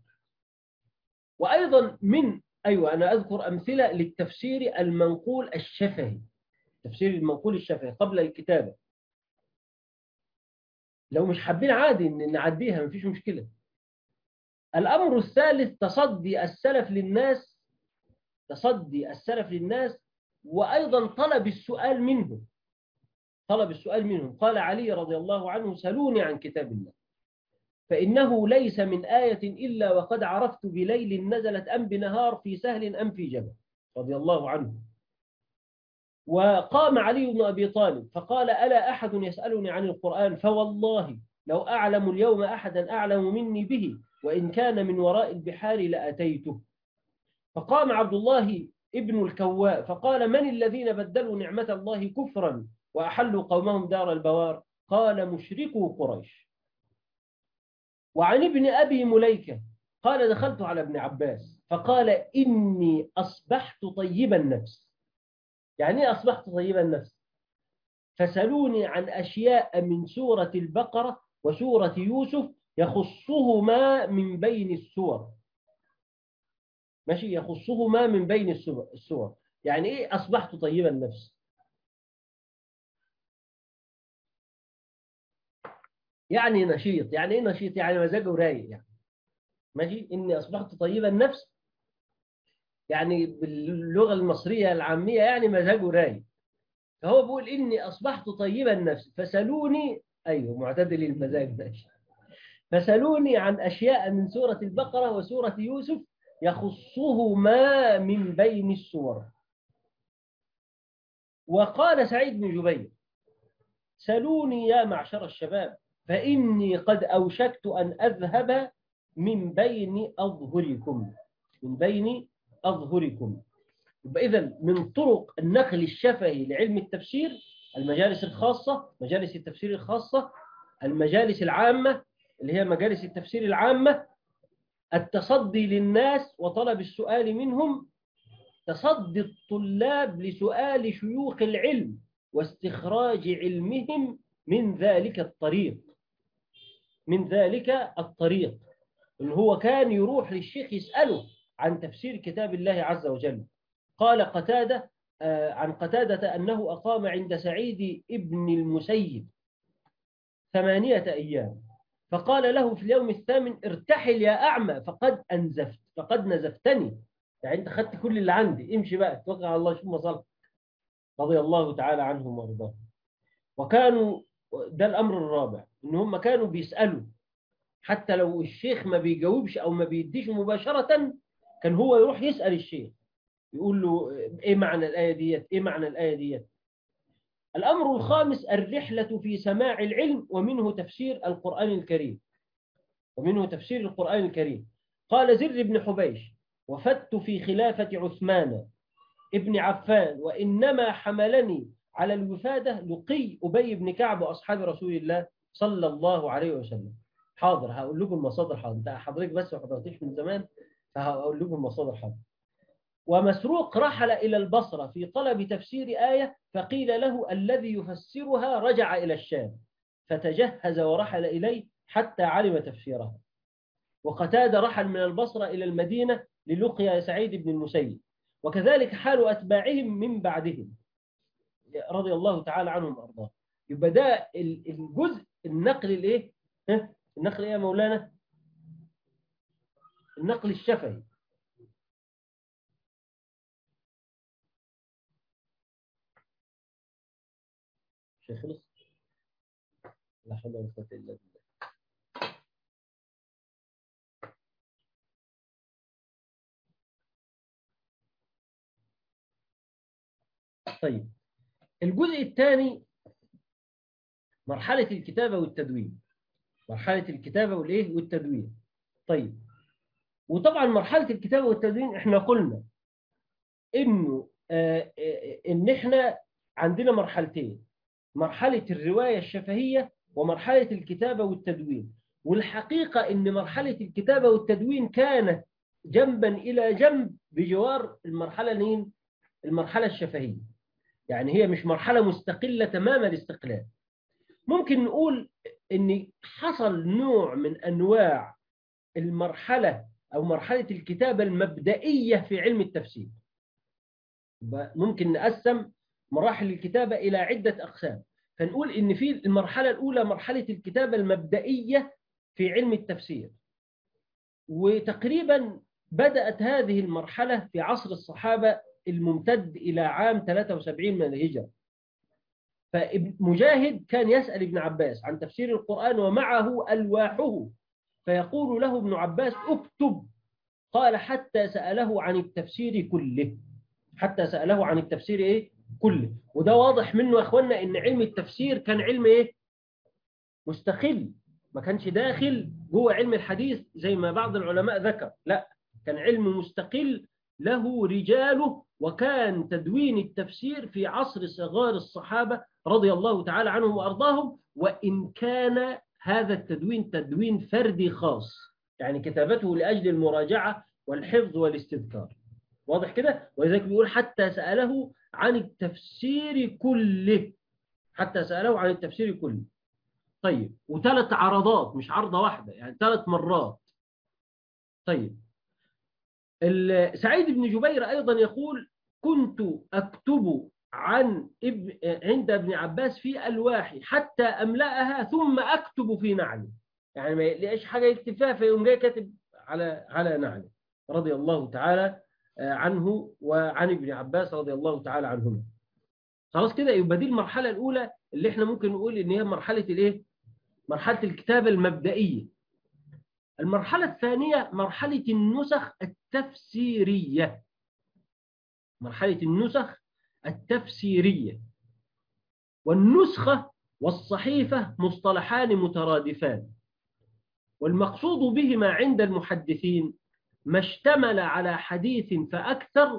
وأيضا أيوة، أنا أذكر أمثلة للتفسير المنقول الشفهي. تفسير المنقول الشفهي قبل الكتابة، لو مش حابين عادي إن نعديها مفيش مشكلة. الأمر الثالث تصدي السلف للناس، وأيضا طلب السؤال منهم. قال علي رضي الله عنه: سلوني عن كتاب الله فإنه ليس من آية إلا وقد عرفت بليل نزلت أم بنهار، في سهل أم في جبل، رضي الله عنه. وقام علي بن أبي طالب فقال: ألا أحد يسألني عن القرآن؟ فوالله لو أعلم اليوم أحدا أعلم مني به وإن كان من وراء البحار لأتيته. فقام عبد الله ابن الكواء فقال: من الذين بدلوا نعمة الله كفرا وأحلوا قومهم دار البوار؟ قال: مشركو قريش. وعن ابن أبي مليكة قال: دخلت على ابن عباس فقال: إني أصبحت طيب النفس. يعني إيه أصبحت طيب النفس؟ فسألوني عن أشياء من سورة البقرة وسورة يوسف يخصهما من بين السور. ماشي، يخصهما من بين السور. يعني إيه أصبحت طيب النفس؟ يعني نشيط. يعني إيه نشيط؟ يعني مزاجه رايق يعني. ماشي، إني أصبحت طيب النفس يعني باللغة المصرية العامية يعني مزاجه رايق. فهو بيقول: إني أصبحت طيب النفس فسألوني، أيوه معتدل المزاج ده، فسألوني عن أشياء من سورة البقرة وسورة يوسف يخصهما من بين السور. وقال سعيد بن جبير: سلوني يا معشر الشباب فإني قد أوشكت أن أذهب من بين أظهركم. من بين أظهركم. يبقى إذن من طرق النقل الشفهي لعلم التفسير المجالس الخاصة، مجالس التفسير الخاصة، المجالس العامة اللي هي مجالس التفسير العامة، التصدي للناس وطلب السؤال منهم، تصدي الطلاب لسؤال شيوخ العلم واستخراج علمهم من ذلك الطريق. إن هو كان يروح للشيخ يسأله عن تفسير كتاب الله عز وجل. قال قتادة عن قتادة أنه أقام عند سعيد ابن المسيب 8 أيام، فقال له في اليوم الثامن: ارتحل يا أعمى فقد نزفتني. يعني أنت خدت كل اللي عندي، امشي بقى توكل على الله شوف مصالحك. رضي الله تعالى عنهم وارضاهم. وكانوا، ده الأمر الرابع، إن هم كانوا بيسألوا حتى لو الشيخ ما بيجاوبش أو ما بيديش مباشرة، كان هو يروح يسأل الشيخ يقول له: إيه معنى الآية ديت؟ إيه معنى الآية ديت؟ الأمر الخامس الرحلة في سماع العلم، ومنه تفسير القرآن الكريم. قال زر بن حبيش: وفدت في خلافة عثمان ابن عفان، وإنما حملني على الوفادة لقي أبي بن كعب وأصحاب رسول الله صلى الله عليه وسلم. حاضر، هقول لكم المصادر. حاضر، انت حضرتك بس ما حضرتيش من زمان، فهقول لكم المصادر. حاضر. ومسروق رحل إلى البصرة في طلب تفسير آية، فقيل له: الذي يفسرها رجع إلى الشام، فتجهز ورحل إليه حتى علم تفسيرها. وقتادة رحل من البصرة إلى المدينة للقيا سعيد بن المسيب، وكذلك حال أتباعهم من بعدهم رضي الله تعالى عنهم وأرضاهم. يبقى ده الجزء النقل الإيه؟ النقل إيه يا مولانا؟ النقل الشفهي. شيخ خلص؟ لا حول ولا قوة إلا بالله. طيب، الجزء الثاني مرحلة الكتابة والتدوين. طيب، وطبعا مرحلة الكتابة والتدوين احنا قلنا انه ان احنا عندنا مرحلتين: مرحلة الرواية الشفهية ومرحلة الكتابة والتدوين. والحقيقة ان مرحلة الكتابة والتدوين كانت جنبا الى جنب بجوار المرحلة الشفهية. يعني هي مش مرحلة مستقلة تمام الاستقلال. ممكن نقول إن حصل نوع من أنواع المرحلة أو مرحلة الكتابة المبدئية في علم التفسير. ممكن نقسم مراحل الكتابة إلى عدة أقسام، فنقول إن في المرحلة الأولى مرحلة الكتابة المبدئية في علم التفسير، وتقريبا بدأت هذه المرحلة في عصر الصحابة الممتد إلى عام 73 من الهجرة. فمجاهد كان يسأل ابن عباس عن تفسير القرآن ومعه ألواحه، فيقول له ابن عباس اكتب. قال حتى سأله عن التفسير كله، حتى سأله عن التفسير إيه؟ كله. وده واضح منه يا أخوانا إن علم التفسير كان علم إيه؟ مستقل، ما كانش داخل جوه علم الحديث زي ما بعض العلماء ذكر، لا، كان علم مستقل له رجاله. وكان تدوين التفسير في عصر صغار الصحابة رضي الله تعالى عنهم وأرضاهم، وإن كان هذا التدوين تدوين فردي خاص، يعني كتابته لأجل المراجعة والحفظ والاستذكار. واضح كده؟ ولذلك بيقول حتى سأله عن التفسير كله، حتى سأله عن التفسير كله. طيب، وثلاث عرضات، مش عرضة واحدة، يعني 3 مرات. طيب، سعيد بن جبير أيضا يقول كنت أكتب عند ابن عباس في ألواحي حتى أملأها ثم أكتب في نعلي، يعني ما يلاقيش حاجة يكتب فيها فيقوم جاي كاتب على نعلي، رضي الله تعالى عنه وعن ابن عباس رضي الله تعالى عنهما. خلاص كده، يبقى دي المرحلة الأولى اللي احنا ممكن نقول إن هي مرحلة الإيه؟ مرحلة الكتابة المبدئية. المرحلة الثانية مرحلة النسخ التفسيرية، مرحلة النسخ التفسيرية. والنسخة والصحيفة مصطلحان مترادفان، والمقصود بهما عند المحدثين ما اشتمل على حديث فأكثر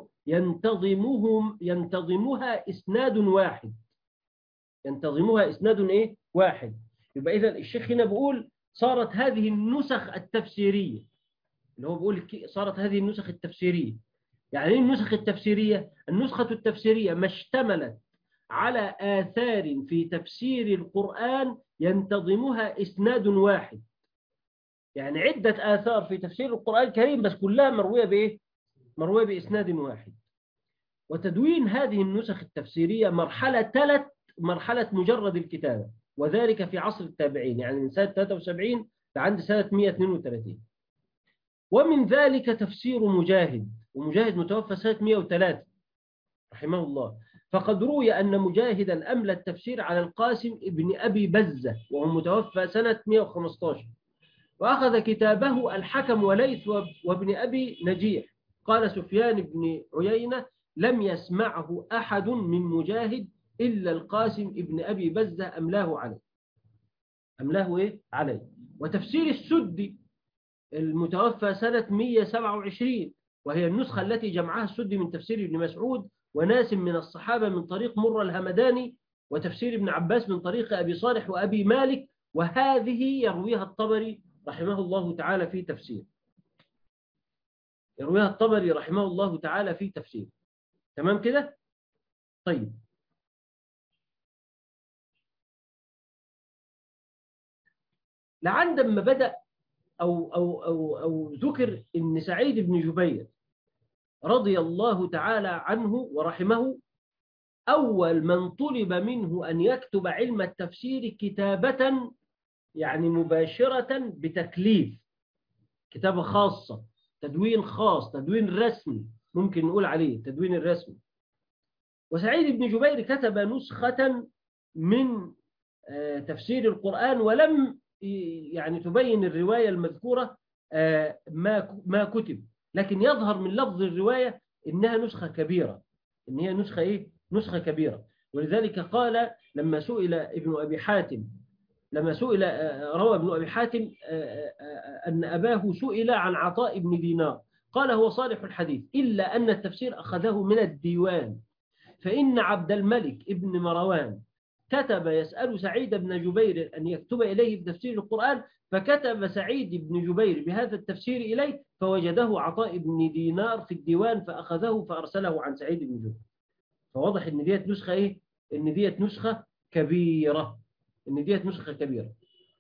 ينتظمها إسناد واحد، ينتظمها إسناد إيه؟ واحد. يبقى إذا الشيخ هنا بيقول صارت هذه النسخ التفسيرية، اللي هو بيقول صارت هذه النسخ التفسيرية. يعني ايه النسخ التفسيرية؟ النسخة التفسيرية ما اشتملت على آثار في تفسير القرآن ينتظمها إسناد واحد، يعني عدة آثار في تفسير القرآن الكريم بس كلها مروية بإيه؟ مروية بإسناد واحد. وتدوين هذه النسخ التفسيرية مرحلة تلت مرحلة مجرد الكتابة، وذلك في عصر التابعين، يعني من سنة 73 لعند سنة 132. ومن ذلك تفسير مجاهد، ومجاهد متوفى سنة 103 رحمه الله. فقد روي أن مجاهدا أملى التفسير على القاسم ابن أبي بزة وهو متوفى سنة 115، وأخذ كتابه الحكم وليث وابن أبي نجيح. قال سفيان بن عيينة لم يسمعه أحد من مجاهد إلا القاسم ابن أبي بزة أملاه عليه. أملاه إيه؟ عليه. وتفسير السدي المتوفى سنة 127، وهي النسخة التي جمعها السدي من تفسير ابن مسعود وناس من الصحابة من طريق مر الهمداني، وتفسير ابن عباس من طريق أبي صالح وأبي مالك، وهذه يرويها الطبري رحمه الله تعالى في تفسير، يرويها الطبري رحمه الله تعالى في تفسير. تمام كده؟ طيب، لعندما بدأ أو ذكر إن سعيد بن جبير رضي الله تعالى عنه ورحمه أول من طلب منه أن يكتب علم التفسير كتابة، يعني مباشرة بتكليف، كتابة خاصة، تدوين خاص، تدوين رسمي، ممكن نقول عليه تدوين الرسمي. وسعيد بن جبير كتب نسخة من تفسير القرآن، ولم يعني تبين الرواية المذكورة ما كتب، لكن يظهر من لفظ الرواية إنها نسخة كبيرة، إن هي نسخة إيه؟ نسخة كبيرة. ولذلك قال لما سئل ابن أبي حاتم، لما سئل روى ابن أبي حاتم أن أباه سئل عن عطاء بن دينار، قال هو صالح الحديث إلا أن التفسير أخذه من الديوان، فإن عبد الملك ابن مروان كتب يسأل سعيد بن جبير أن يكتب إليه بتفسير القرآن، فكتب سعيد بن جبير بهذا التفسير إليه، فوجده عطاء بن دينار في الديوان فأخذه فأرسله عن سعيد بن جبير. فواضح إن ديت نسخة إيه؟ إن ديت نسخة كبيرة، إن ديت نسخة كبيرة.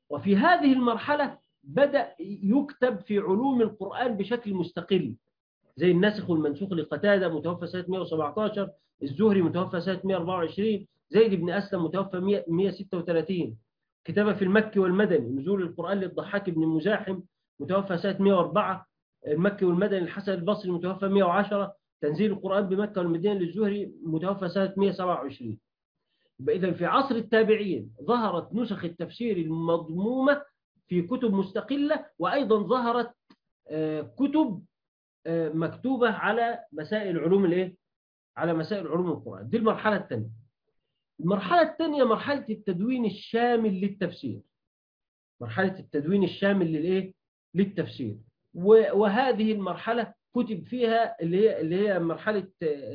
وفي هذه المرحلة بدأ يكتب في علوم القرآن بشكل مستقل، زي الناسخ والمنسوخ لقتادة متوفى سنة 117، الزهري متوفى سنة 124، زيد بن أسلم متوفى 136. كتابة في المكي والمدني، نزول القرآن للضحاك بن مزاحم متوفى سنة 104، المكي والمدني الحسن البصري متوفى 110، تنزيل القرآن بمكة والمدينة للزهري متوفى سنة 127. إذا في عصر التابعين ظهرت نسخ التفسير المضمومة في كتب مستقلة، وأيضا ظهرت كتب مكتوبة على مسائل علوم على مسائل علوم القرآن. دي المرحلة الثانية. المرحلة الثانية مرحلة التدوين الشامل للتفسير. مرحلة التدوين الشامل للتفسير. وهذه المرحلة كتب فيها اللي هي مرحلة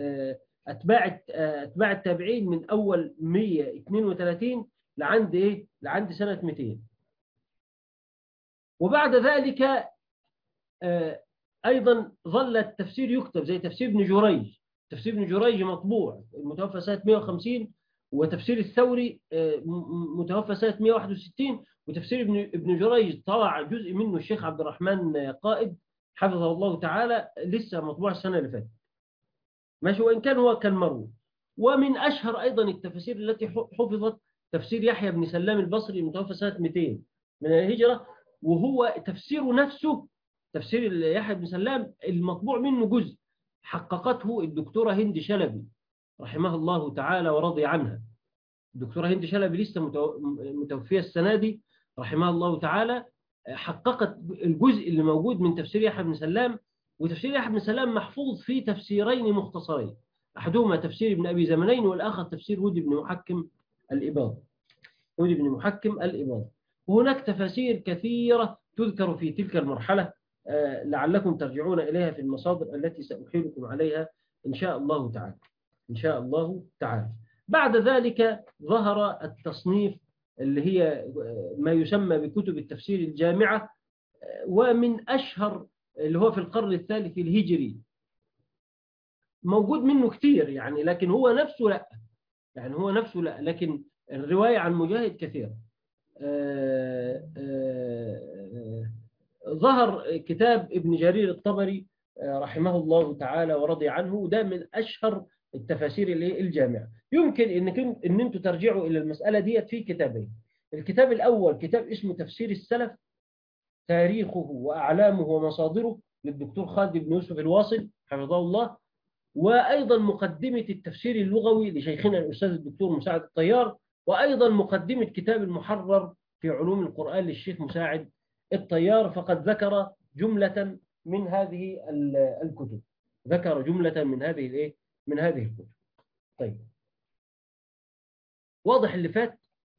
أتباع التابعين من أول 132 لعند سنة 200. وبعد ذلك أيضا ظل التفسير يكتب، زي تفسير ابن جريج. تفسير ابن جريج مطبوع المتوفى سنة 150، وتفسير الثوري متوفى سنة 161. وتفسير ابن جريج طلع جزء منه الشيخ عبد الرحمن قائد حفظه الله تعالى، لسه مطبوع السنة اللي فاتت ماشي، وإن كان هو كان مروي. ومن أشهر أيضا التفاسير التي حفظت تفسير يحيى بن سلام البصري المتوفى سنة 200 من الهجرة، وهو تفسيره نفسه تفسير يحيى بن سلام المطبوع منه جزء حققته الدكتورة هند شلبي رحمها الله تعالى ورضي عنها. الدكتورة هند شلبي لسه متوفية السنة دي رحمها الله تعالى، حققت الجزء اللي موجود من تفسير يحيى بن سلام. وتفسير يحيى بن سلام محفوظ في تفسيرين مختصرين، أحدهما تفسير ابن أبي زمنين، والآخر تفسير هودي بن محكم الإباضة. وهناك تفاسير كثيرة تذكر في تلك المرحلة، لعلكم ترجعون إليها في المصادر التي سأحيلكم عليها إن شاء الله تعالى. بعد ذلك ظهر التصنيف اللي هي ما يسمى بكتب التفسير الجامعة، ومن أشهر اللي هو في القرن الثالث الهجري، موجود منه كثير يعني، لكن هو نفسه لا، لكن الرواية عن مجاهد كثيرة. ظهر كتاب ابن جرير الطبري رحمه الله تعالى ورضي عنه، وده من أشهر التفاسير الجامعة. يمكن إن أنتم ترجعوا إلى المسألة دي في كتابين. الكتاب الأول كتاب اسمه تفسير السلف، تاريخه وأعلامه ومصادره، للدكتور خالد بن يوسف الواصل حفظه الله. وأيضا مقدمة التفسير اللغوي لشيخنا الأستاذ الدكتور مساعد الطيار، وأيضا مقدمة كتاب المحرر في علوم القرآن للشيخ مساعد الطيار. فقد ذكر جملة من هذه الكتب، من هذه الكتب. طيب، واضح اللي فات؟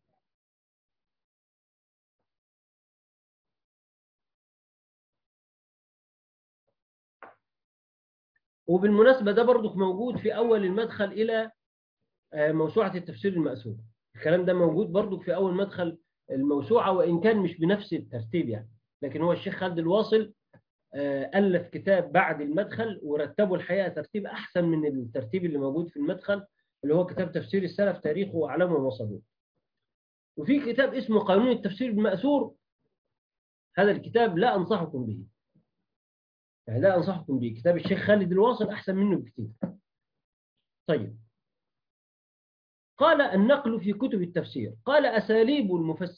وبالمناسبة ده برضك موجود في أول المدخل إلى موسوعة التفسير المأثور. الكلام ده موجود برضك في أول مدخل الموسوعة، وإن كان مش بنفس الترتيب يعني، لكن هو الشيخ خالد الواصل ألف كتاب بعد المدخل ورتبه الحقيقة ترتيب أحسن من الترتيب اللي موجود في المدخل، اللي هو كتاب تفسير السلف، تاريخه وأعلامه ومصادره. وفي كتاب اسمه قانون التفسير المأثور، هذا الكتاب لا أنصحكم به، يعني لا أنصحكم به. كتاب الشيخ خالد الواصل أحسن منه بكثير. طيب، قال النقل في كتب التفسير. قال أساليب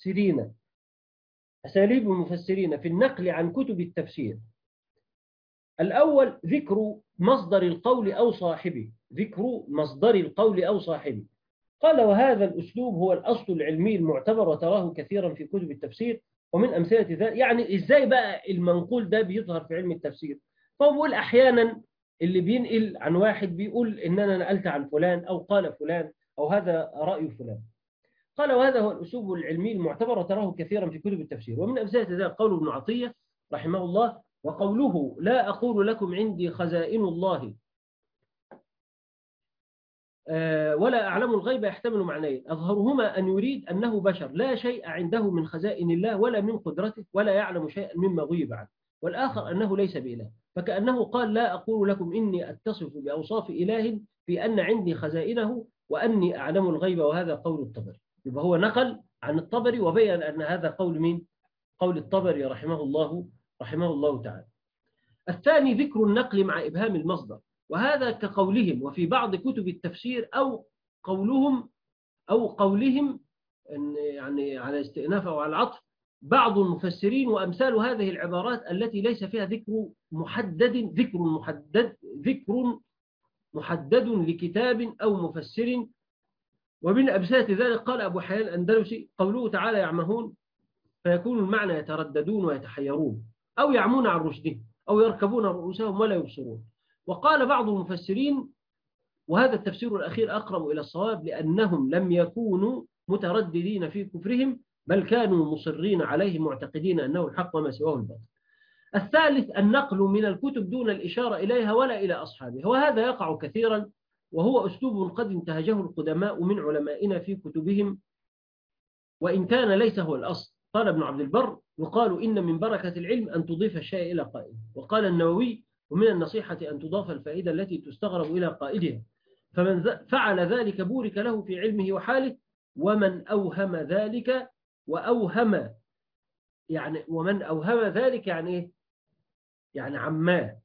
المفسرين في النقل عن كتب التفسير: الأول ذكر مصدر القول أو صاحبه. قال وهذا الأسلوب هو الأصل العلمي المعتبر، وتراه كثيرا في كتب التفسير. ومن أمثلة ذلك، يعني إزاي بقى المنقول ده بيظهر في علم التفسير؟ فهو بيقول أحيانا اللي بينقل عن واحد بيقول إن أنا نقلت عن فلان، أو قال فلان، أو هذا رأي فلان. قال وهذا هو الأسلوب العلمي المعتبر، وتراه كثيرا في كتب التفسير. ومن أمثلة ذلك قول ابن عطية رحمه الله: وقوله لا أقول لكم عندي خزائن الله ولا أعلم الغيب يحتمل معنيين: أظهرهما أن يريد أنه بشر لا شيء عنده من خزائن الله ولا من قدرته ولا يعلم شيئا مما غيب عنه، والآخر أنه ليس بإله، فكأنه قال لا أقول لكم إني أتصف بأوصاف إله في أن عندي خزائنه وأني أعلم الغيب، وهذا قول الطبري. يبقى هو نقل عن الطبري، وبين أن هذا قول مين؟ قول الطبري رحمه الله تعالى. الثاني ذكر النقل مع إبهام المصدر، وهذا كقولهم وفي بعض كتب التفسير أو قولهم يعني على استئناف أو على العطف بعض المفسرين، وأمثال هذه العبارات التي ليس فيها ذكر محدد لكتاب أو مفسر. ومن أمثلة ذلك قال أبو حيان الأندلسي قوله تعالى يعمهون، فيكون المعنى يترددون ويتحيرون، أو يعمون عن رشدهم، أو يركبون رؤوسهم ولا يبصرون. وقال بعض المفسرين، وهذا التفسير الأخير أقرب إلى الصواب، لأنهم لم يكونوا مترددين في كفرهم، بل كانوا مصرين عليه معتقدين أنه الحق وما سواه الباطل. الثالث النقل من الكتب دون الإشارة إليها ولا إلى أصحابها، وهذا يقع كثيرا، وهو أسلوب قد انتهجه القدماء من علمائنا في كتبهم، وإن كان ليس هو الأصل. قال ابن عبد البر يقال إن من بركة العلم أن تضيف الشيء إلى قائله. وقال النووي ومن النصيحة أن تضاف الفائدة التي تستغرب إلى قائلها، فمن فعل ذلك بورك له في علمه وحاله، ومن أوهم ذلك ومن أوهم ذلك يعني إيه؟ يعني عماه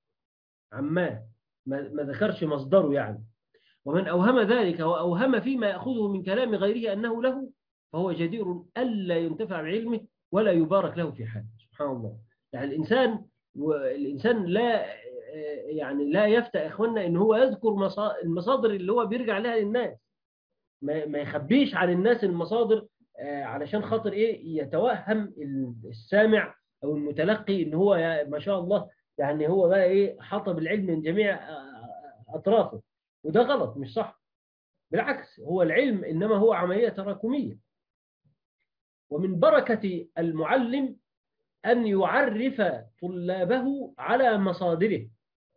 ما ذكرش مصدره يعني. ومن أوهم ذلك وأوهم فيما يأخذه من كلام غيره أنه له، فهو جدير ألا ينتفع بعلمه ولا يبارك له في حاله. سبحان الله. يعني الإنسان لا يفتى إخواننا إن هو يذكر المصادر اللي هو بيرجع لها للناس، ما يخبيش عن الناس المصادر، علشان خاطر إيه؟ يتوهم السامع أو المتلقي إن هو ما شاء الله يعني هو بقى إيه؟ حطب العلم من جميع أطرافه، وده غلط مش صح. بالعكس، هو العلم إنما هو عملية تراكمية. ومن بركة المعلم أن يعرف طلابه على مصادره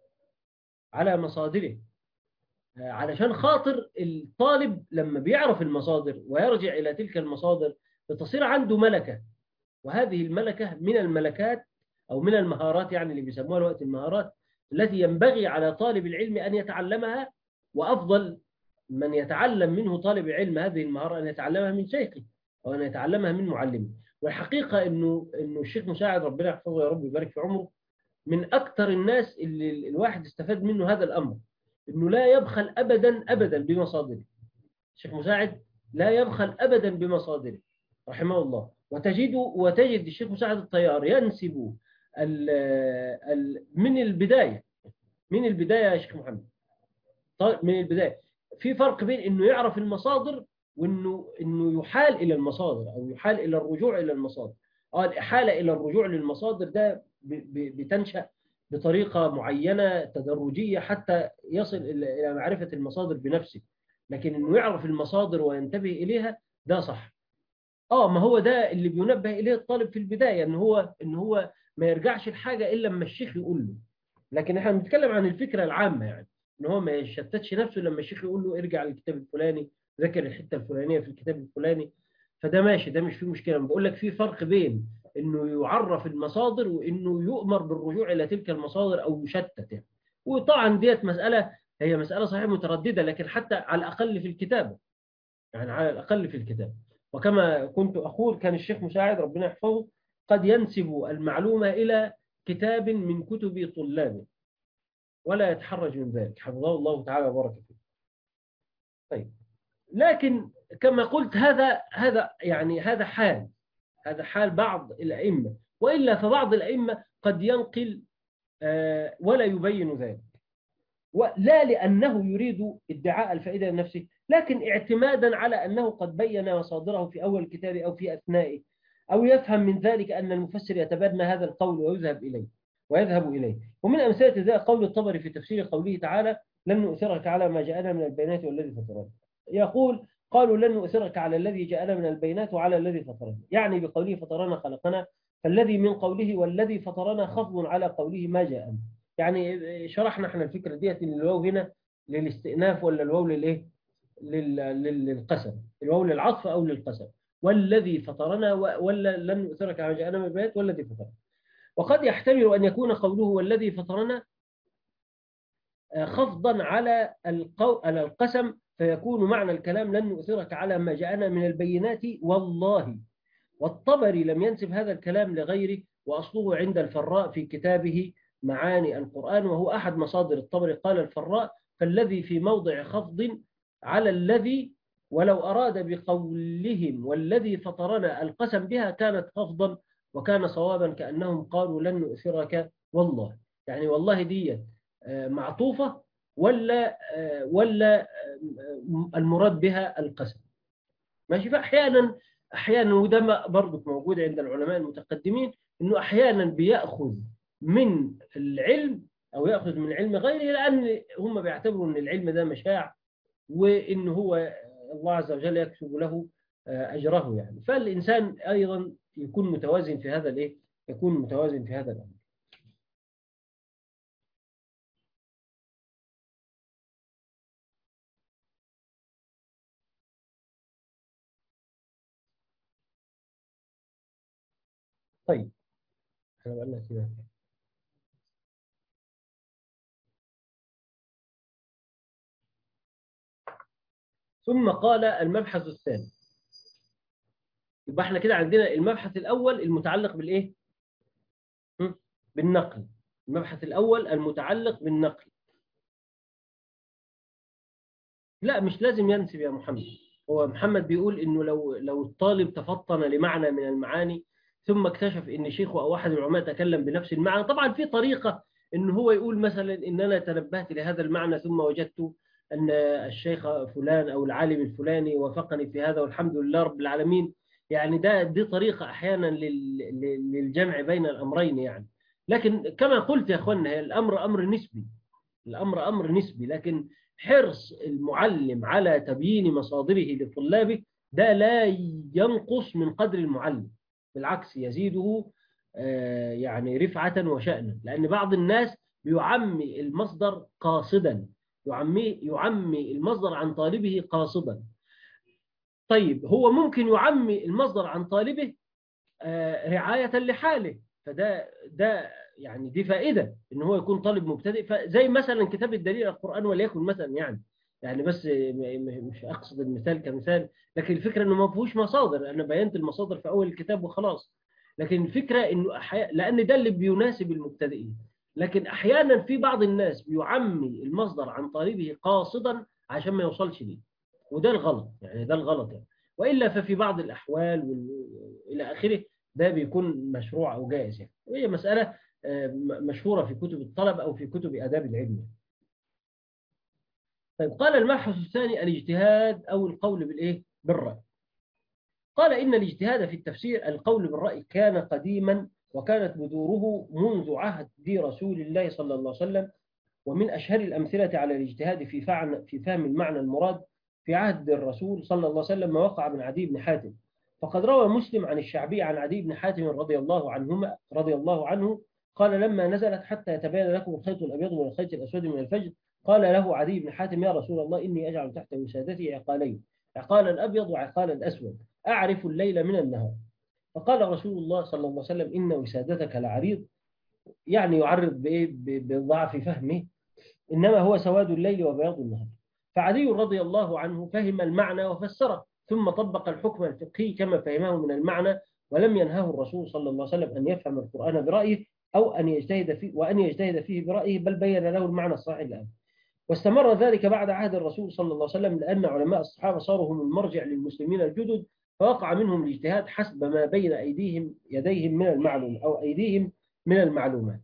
علشان خاطر الطالب لما بيعرف المصادر ويرجع إلى تلك المصادر بتصير عنده ملكة، وهذه الملكة من الملكات أو من المهارات، يعني اللي بيسموها الوقت المهارات التي ينبغي على طالب العلم أن يتعلمها. وأفضل من يتعلم منه طالب العلم هذه المهارة أن يتعلمها من شيخه أو أن يتعلمها من معلمه. والحقيقة إنه الشيخ مساعد ربنا يحفظه يا رب ويبارك في عمره من أكثر الناس اللي الواحد استفاد منه هذا الأمر، إنه لا يبخل أبدا بمصادره. الشيخ مساعد لا يبخل أبدا بمصادره رحمه الله. وتجد الشيخ مساعد الطيار ينسب من البداية يا شيخ محمد، من البداية. في فرق بين إنه يعرف المصادر وإنه يحال إلى المصادر أو يحال إلى الرجوع إلى المصادر. الإحالة إلى الرجوع للمصادر ده بتنشأ بطريقة معينة تدرجية حتى يصل إلى معرفة المصادر بنفسه، لكن إنه يعرف المصادر وينتبه إليها ده صح. ما هو ده اللي بينبه إليه الطالب في البداية، إن هو ما يرجعش الحاجة إلا لما الشيخ يقول له. لكن احنا بنتكلم عن الفكرة العامة، يعني إن هو ما يشتتش نفسه لما الشيخ يقول له ارجع للكتاب الفلاني، ذاكر الحتة الفلانية في الكتاب الفلاني. فده ماشي، ده مش فيه مشكلة. بقول لك في فرق بين إنه يعرف المصادر وإنه يؤمر بالرجوع إلى تلك المصادر أو يشتت يعني. وطبعا ديت هي مسألة صحيح مترددة، لكن حتى على الأقل في الكتابة، يعني على الأقل في الكتاب. وكما كنت أقول كان الشيخ مساعد ربنا يحفظه قد ينسب المعلومة إلى كتاب من كتب طلابه ولا يتحرج من ذلك، حفظه الله تعالى وبارك فيه. طيب، لكن كما قلت هذا حال بعض الأئمة، وإلا فبعض الأئمة قد ينقل ولا يبين ذلك، ولا لأنه يريد ادعاء الفائدة لنفسه، لكن اعتمادا على أنه قد بين مصادره في أول الكتاب أو في أثنائه، أو يفهم من ذلك أن المفسر يتبنى هذا القول ويذهب إليه. ومن أمثلة ذلك قول الطبري في تفسير قوله تعالى لن نؤثرك على ما جاءنا من البينات والذي فطرنا. يقول قالوا لن نؤثرك على الذي جاءنا من البينات وعلى الذي فطرنا، يعني بقوله فطرنا خلقنا، فالذي من قوله والذي فطرنا خفض على قوله ما جاءنا. يعني شرحنا احنا الفكرة ديت ان الواو هنا للاستئناف ولا الواو للقسم، الواو للعطف او للقسم. والذي فطرنا ولا لن نؤثرك على ما جاءنا من البينات والذي فطرنا. وقد يحتمل أن يكون قوله والذي فطرنا خفضا على القسم فيكون معنى الكلام لن نؤثرك على ما جاءنا من البينات والله. والطبري لم ينسب هذا الكلام لغيره، وأصله عند الفراء في كتابه معاني القرآن، وهو أحد مصادر الطبري. قال الفراء: فالذي في موضع خفض على الذي، ولو أراد بقولهم والذي فطرنا القسم بها كانت خفضا، وكان صوابا كأنهم قالوا لن نؤثرك والله. يعني والله دي معطوفة ولا المراد بها القسم. ماشي. فأحيانا وده برضه موجود عند العلماء المتقدمين، إنه أحيانا بيأخذ من العلم أو يأخذ من علم غيره، لأن هم بيعتبروا إن العلم ده مشاع، وإن هو الله عز وجل يكتب له أجره يعني. فالإنسان أيضا يكون متوازن في هذا الإيه؟ يكون متوازن في هذا الأمر. طيب احنا بقالنا كده. ثم قال المبحث الثاني. يبقى احنا كده عندنا المبحث الأول المتعلق بالإيه؟ بالنقل. المبحث الأول المتعلق بالنقل. لا مش لازم ينسب يا محمد. هو محمد بيقول إنه لو الطالب تفطن لمعنى من المعاني ثم اكتشف إن شيخه أو أحد العلماء تكلم بنفس المعنى، طبعا في طريقة إن هو يقول مثلا إن أنا تنبهت لهذا المعنى ثم وجدت أن الشيخ فلان أو العالم الفلاني وافقني في هذا والحمد لله رب العالمين. يعني دي طريقة أحيانا للجمع بين الأمرين يعني. لكن كما قلت يا أخوانا، الأمر أمر نسبي. الأمر أمر نسبي، لكن حرص المعلم على تبيين مصادره لطلابه ده لا ينقص من قدر المعلم، بالعكس يزيده يعني رفعة وشأنا. لأن بعض الناس بيعمي المصدر قاصدا، يعمي المصدر عن طالبه قاصدا. طيب هو ممكن يعمي المصدر عن طالبه رعاية لحاله، فده يعني دي فائدة ان هو يكون طالب مبتدئ. فزي مثلا كتاب الدليل القرآن وليكن مثلا يعني بس مش اقصد المثال كمثال، لكن الفكرة انه ما فيهوش مصادر، انا بينت المصادر في اول الكتاب وخلاص. لكن الفكرة انه لان ده اللي بيناسب المبتدئين. لكن احيانا في بعض الناس بيعمي المصدر عن طالبه قاصدا عشان ما يوصلش ليه، وده الغلط يعني، ده الغلط يعني. وإلا ففي بعض الأحوال إلى آخره ده بيكون مشروع أو جائز يعني. وهي مسألة مشهورة في كتب الطلب أو في كتب آداب العلم. طيب قال المبحث الثاني الاجتهاد أو القول بالإيه؟ بالرأي. قال إن الاجتهاد في التفسير القول بالرأي كان قديما، وكانت بذوره منذ عهد رسول الله صلى الله عليه وسلم. ومن أشهر الأمثلة على الاجتهاد في فهم المعنى المراد في عهد الرسول صلى الله عليه وسلم ما وقع من عدي بن حاتم. فقد روى مسلم عن الشعبي عن عدي بن حاتم رضي الله عنه قال: لما نزلت حتى يتبين لكم الخيط الأبيض من الخيط الأسود من الفجر، قال له عدي بن حاتم: يا رسول الله، إني أجعل تحت وسادتي عقالين، عقالا أبيض وعقالا أسود، أعرف الليل من النهار. فقال رسول الله صلى الله عليه وسلم: إن وسادتك لعريض، يعني يعرض بضعف فهمه، إنما هو سواد الليل وبياض النهار. فعلي رضي الله عنه فهم المعنى وفسره، ثم طبق الحكم الفقهي كما فهمه من المعنى، ولم ينهه الرسول صلى الله عليه وسلم أن يفهم القرآن برأيه أو أن يجتهد فيه برأيه، بل بين له المعنى الصحيح الآن. واستمر ذلك بعد عهد الرسول صلى الله عليه وسلم، لأن علماء الصحابة صاروا هم المرجع للمسلمين الجدد، فوقع منهم الاجتهاد حسب ما بين يديهم من المعلوم أو أيديهم من المعلومات.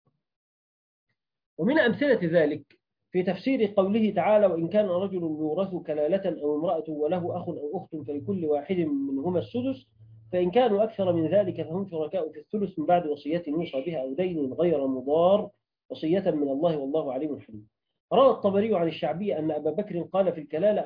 ومن أمثلة ذلك في تفسير قوله تعالى: وإن كان رجل يورث كلالة أو امرأة وله أخ أو أخت فلكل واحد منهما السدس، فإن كانوا أكثر من ذلك فهم شركاء في الثلث من بعد وصية يوصى بها أو دين غير مضار، وصية من الله والله عليم حليم. روى الطبري عن الشعبي أن أبا بكر قال في الكلالة: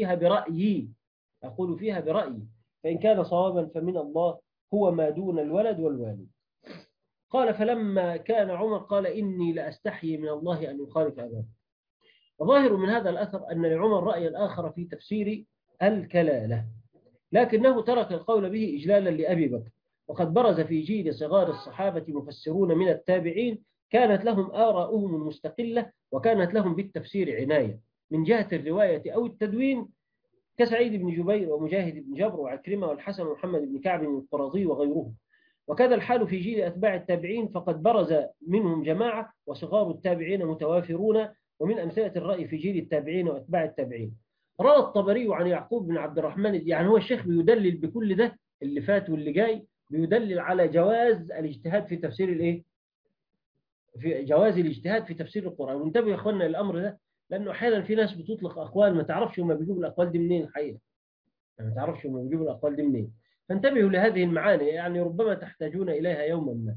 أقول فيها برأيي، فإن كان صوابا فمن الله، هو ما دون الولد والوالد. قال: فلما كان عمر قال: إني لأستحيي من الله أن يخالف أباه. وظاهر من هذا الأثر أن لعمر رأيا آخر في تفسير الكلالة، لكنه ترك القول به إجلالا لأبي بكر. وقد برز في جيل صغار الصحابة مفسرون من التابعين كانت لهم آراؤهم المستقلة، وكانت لهم بالتفسير عناية، من جهة الرواية أو التدوين كسعيد بن جبير ومجاهد بن جبر وعكرمة والحسن ومحمد بن كعب القرظي وغيرهم. وكذا الحال في جيل أتباع التابعين، فقد برز منهم جماعة وصغار التابعين متوافرون، ومن أمثلة الرأي في جيل التابعين وأتباع التابعين. روى الطبري عن يعقوب بن عبد الرحمن، يعني هو الشيخ بيدلل بكل ده اللي فات واللي جاي، بيدلل على جواز الاجتهاد في تفسير الايه؟ في جواز الاجتهاد في تفسير القرآن. وانتبهوا يا اخوانا الامر ده، لانه احيانا في ناس بتطلق اقوال ما تعرفش هم بيجيبوا الاقوال دي منين الحقيقه، ما تعرفش هم بيجيبوا الاقوال دي منين. فانتبهوا لهذه المعاني، يعني ربما تحتاجون اليها يوما ما.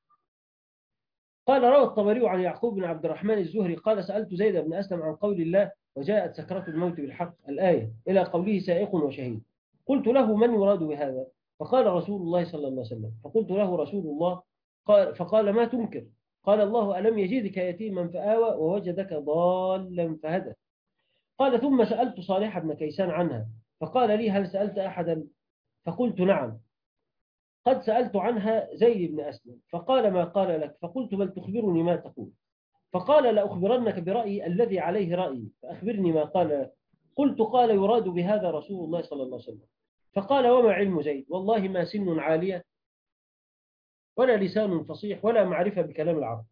قال روى الطبري عن يعقوب بن عبد الرحمن الزهري قال سألت زيد بن أسلم عن قول الله وجاءت سكرة الموت بالحق الآية إلى قوله سائق وشهيد. قلت له من يراد بهذا؟ فقال رسول الله صلى الله عليه وسلم. فقلت له رسول الله فقال ما تنكر؟ قال الله ألم يجدك يتيما فآوى ووجدك ضالا فهدى. قال ثم سألت صالح بن كيسان عنها فقال لي هل سألت أحدا؟ فقلت نعم قد سألت عنها زيد بن أسلم. فقال ما قال لك؟ فقلت بل تخبرني ما تقول. فقال لأخبرنك برأيي الذي عليه رأيي فأخبرني ما قال لك. قلت قال يراد بهذا رسول الله صلى الله عليه وسلم. فقال وما علم زيد؟ والله ما سن عالية ولا لسان فصيح ولا معرفة بكلام العرب،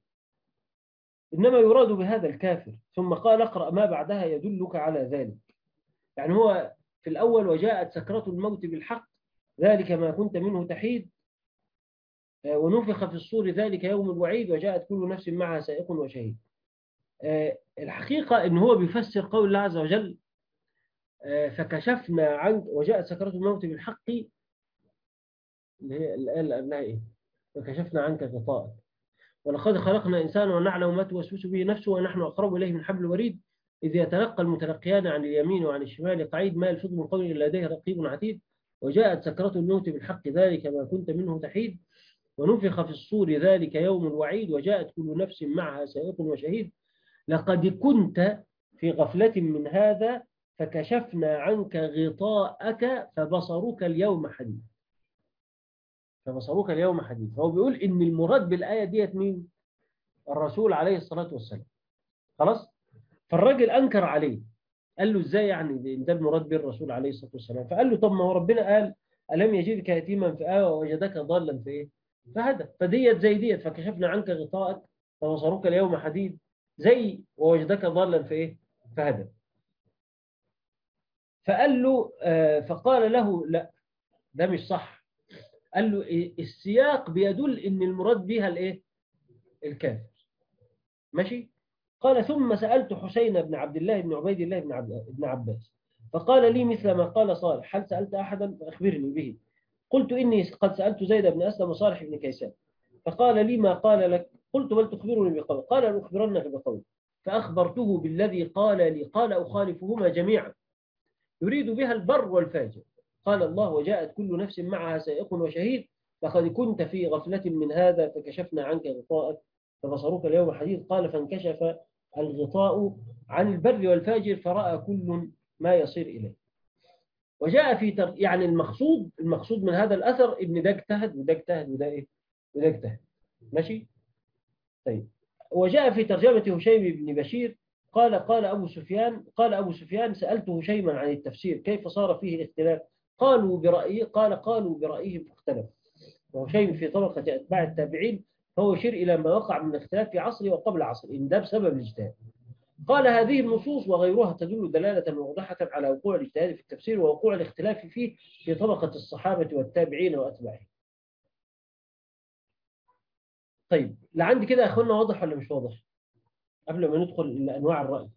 إنما يراد بهذا الكافر. ثم قال اقرأ ما بعدها يدلك على ذلك. يعني هو في الأول وجاءت سكرة الموت بالحق ذلك ما كنت منه تحيد، ونفخ في الصور ذلك يوم الوعيد وجاءت كل نفس معها سائق وشهيد. الحقيقة إن هو بيفسر قول الله عز وجل فكشفنا عنك وجاءت سكرة الموت بالحق، اللي هي الآية اللي قبلها إيه؟ فكشفنا عنك غطاءك ولقد خلقنا إنسانا ونعلم ما توسوس به نفسه ونحن أقرب إليه من حبل الوريد إذ يتلقى المتلقيان عن اليمين وعن الشمال قعيد ما يلفظ من قول إلا لديه رقيب عتيد وجاءت سكرة الموت بالحق ذلك ما كنت منه تحيد ونفخ في الصور ذلك يوم الوعيد وجاءت كل نفس معها سائق وشهيد لقد كنت في غفلة من هذا فكشفنا عنك غطاءك فبصرك اليوم حديد. فبصرك اليوم حديد. فهو بيقول إن المراد بالآية ديت مين؟ الرسول عليه الصلاة والسلام. خلاص؟ فالراجل أنكر عليه، قال له إزاي يعني ده المراد بالرسول عليه الصلاة والسلام؟ فقال له طب ما هو ربنا قال ألم يجدك يتيما فآوى ووجدك ضالا في إيه؟ فهدى. فديت زي ديت فكشفنا عنك غطاءك فبصرك اليوم حديد زي ووجدك ضالا في إيه؟ فهدى. فقال له فقال له لا ده مش صح. قال له السياق بيدل ان المراد بها الايه؟ الكافر. ماشي. قال ثم سألت حسين بن عبد الله بن عبيد الله بن عباس فقال لي مثل ما قال صالح هل سألت أحدا فأخبرني به. قلت إني قد سألت زيد بن أسلم وصالح بن كيسان فقال لي ما قال لك. قلت بل تخبرني بقول. قال لأخبرنك بقول. فأخبرته بالذي قال لي. قال أخالفهما جميعا يريد بها البر والفاجر. قال الله وجاءت كل نفس معها سائق وشهيد لقد كنت في غفلة من هذا فكشفنا عنك غطاءك فبصرك اليوم حديد. قال فانكشف الغطاء عن البر والفاجر فرأى كل ما يصير إليه. وجاء في يعني المقصود من هذا الأثر إن ده اجتهد وده اجتهد وده إيه؟ وده اجتهد. ماشي. طيب. وجاء في ترجمة هشيم بن بشير قال أبو سفيان سألت هشيما عن التفسير كيف صار فيه الاختلاف؟ قالوا برأيهم فاختلف. وهشيم في طبقة أتباع التابعين فهو يشير إلى ما وقع من اختلاف في عصره وقبل عصره إن ده بسبب الاجتهاد. قال هذه النصوص وغيرها تدل دلالة واضحة على وقوع الاجتهاد في التفسير ووقوع الاختلاف فيه في طبقة الصحابة والتابعين وأتباعهم. طيب لعند كده يا أخوانا واضح ولا مش واضح؟ قبل ما ندخل إلى أنواع الرأي.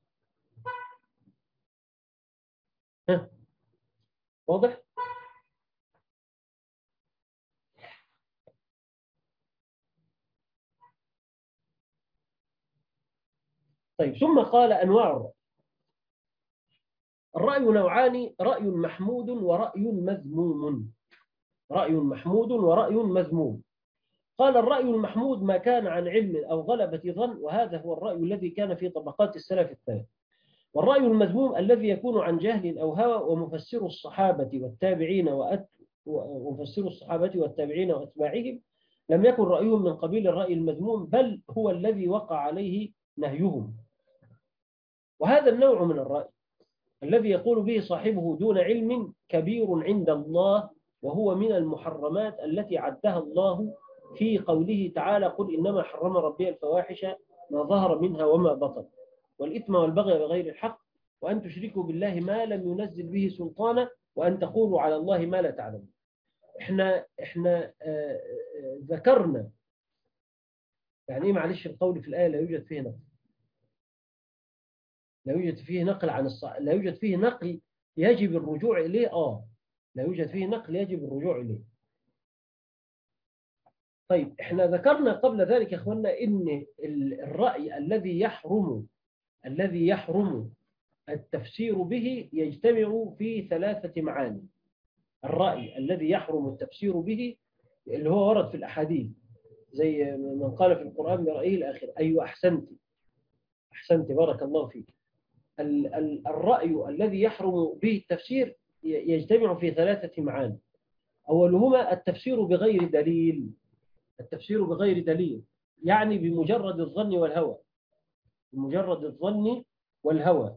ها؟ واضح؟ طيب ثم قال أنواع الرأي. الرأي نوعان رأي محمود ورأي مذموم. رأي محمود ورأي مذموم. قال الرأي المحمود ما كان عن علم أو غلبة ظن وهذا هو الرأي الذي كان في طبقات السلف الثالث. والرأي المذموم الذي يكون عن جهل أو هوى ومفسر الصحابة والتابعين وأتباعهم لم يكن رأيهم من قبيل الرأي المذموم بل هو الذي وقع عليه نهيهم. وهذا النوع من الرأي الذي يقول به صاحبه دون علم كبير عند الله، وهو من المحرمات التي عدها الله في قوله تعالى: قل إنما حرم ربي الفواحش ما ظهر منها وما بطن والإثم والبغي بغير الحق وأن تشركوا بالله ما لم ينزل به سلطانا وأن تقولوا على الله ما لا تعلمون. احنا ذكرنا يعني ايه معلش القول في الآية لا يوجد فيه نقل، لا يوجد فيه نقل عن لا يوجد فيه نقل يجب الرجوع إليه. لا يوجد فيه نقل يجب الرجوع إليه. طيب احنا ذكرنا قبل ذلك يا اخوانا ان الرأي الذي يحرم التفسير به يجتمع في 3 معاني. الرأي الذي يحرم التفسير به اللي هو ورد في الأحاديث زي من قال في القرآن برأيه الآخر: أيوة أحسنت بارك الله فيك. الرأي الذي يحرم به التفسير يجتمع في 3 معاني. أولهما التفسير بغير دليل. التفسير بغير دليل يعني بمجرد الظن والهوى. بمجرد الظن والهوى.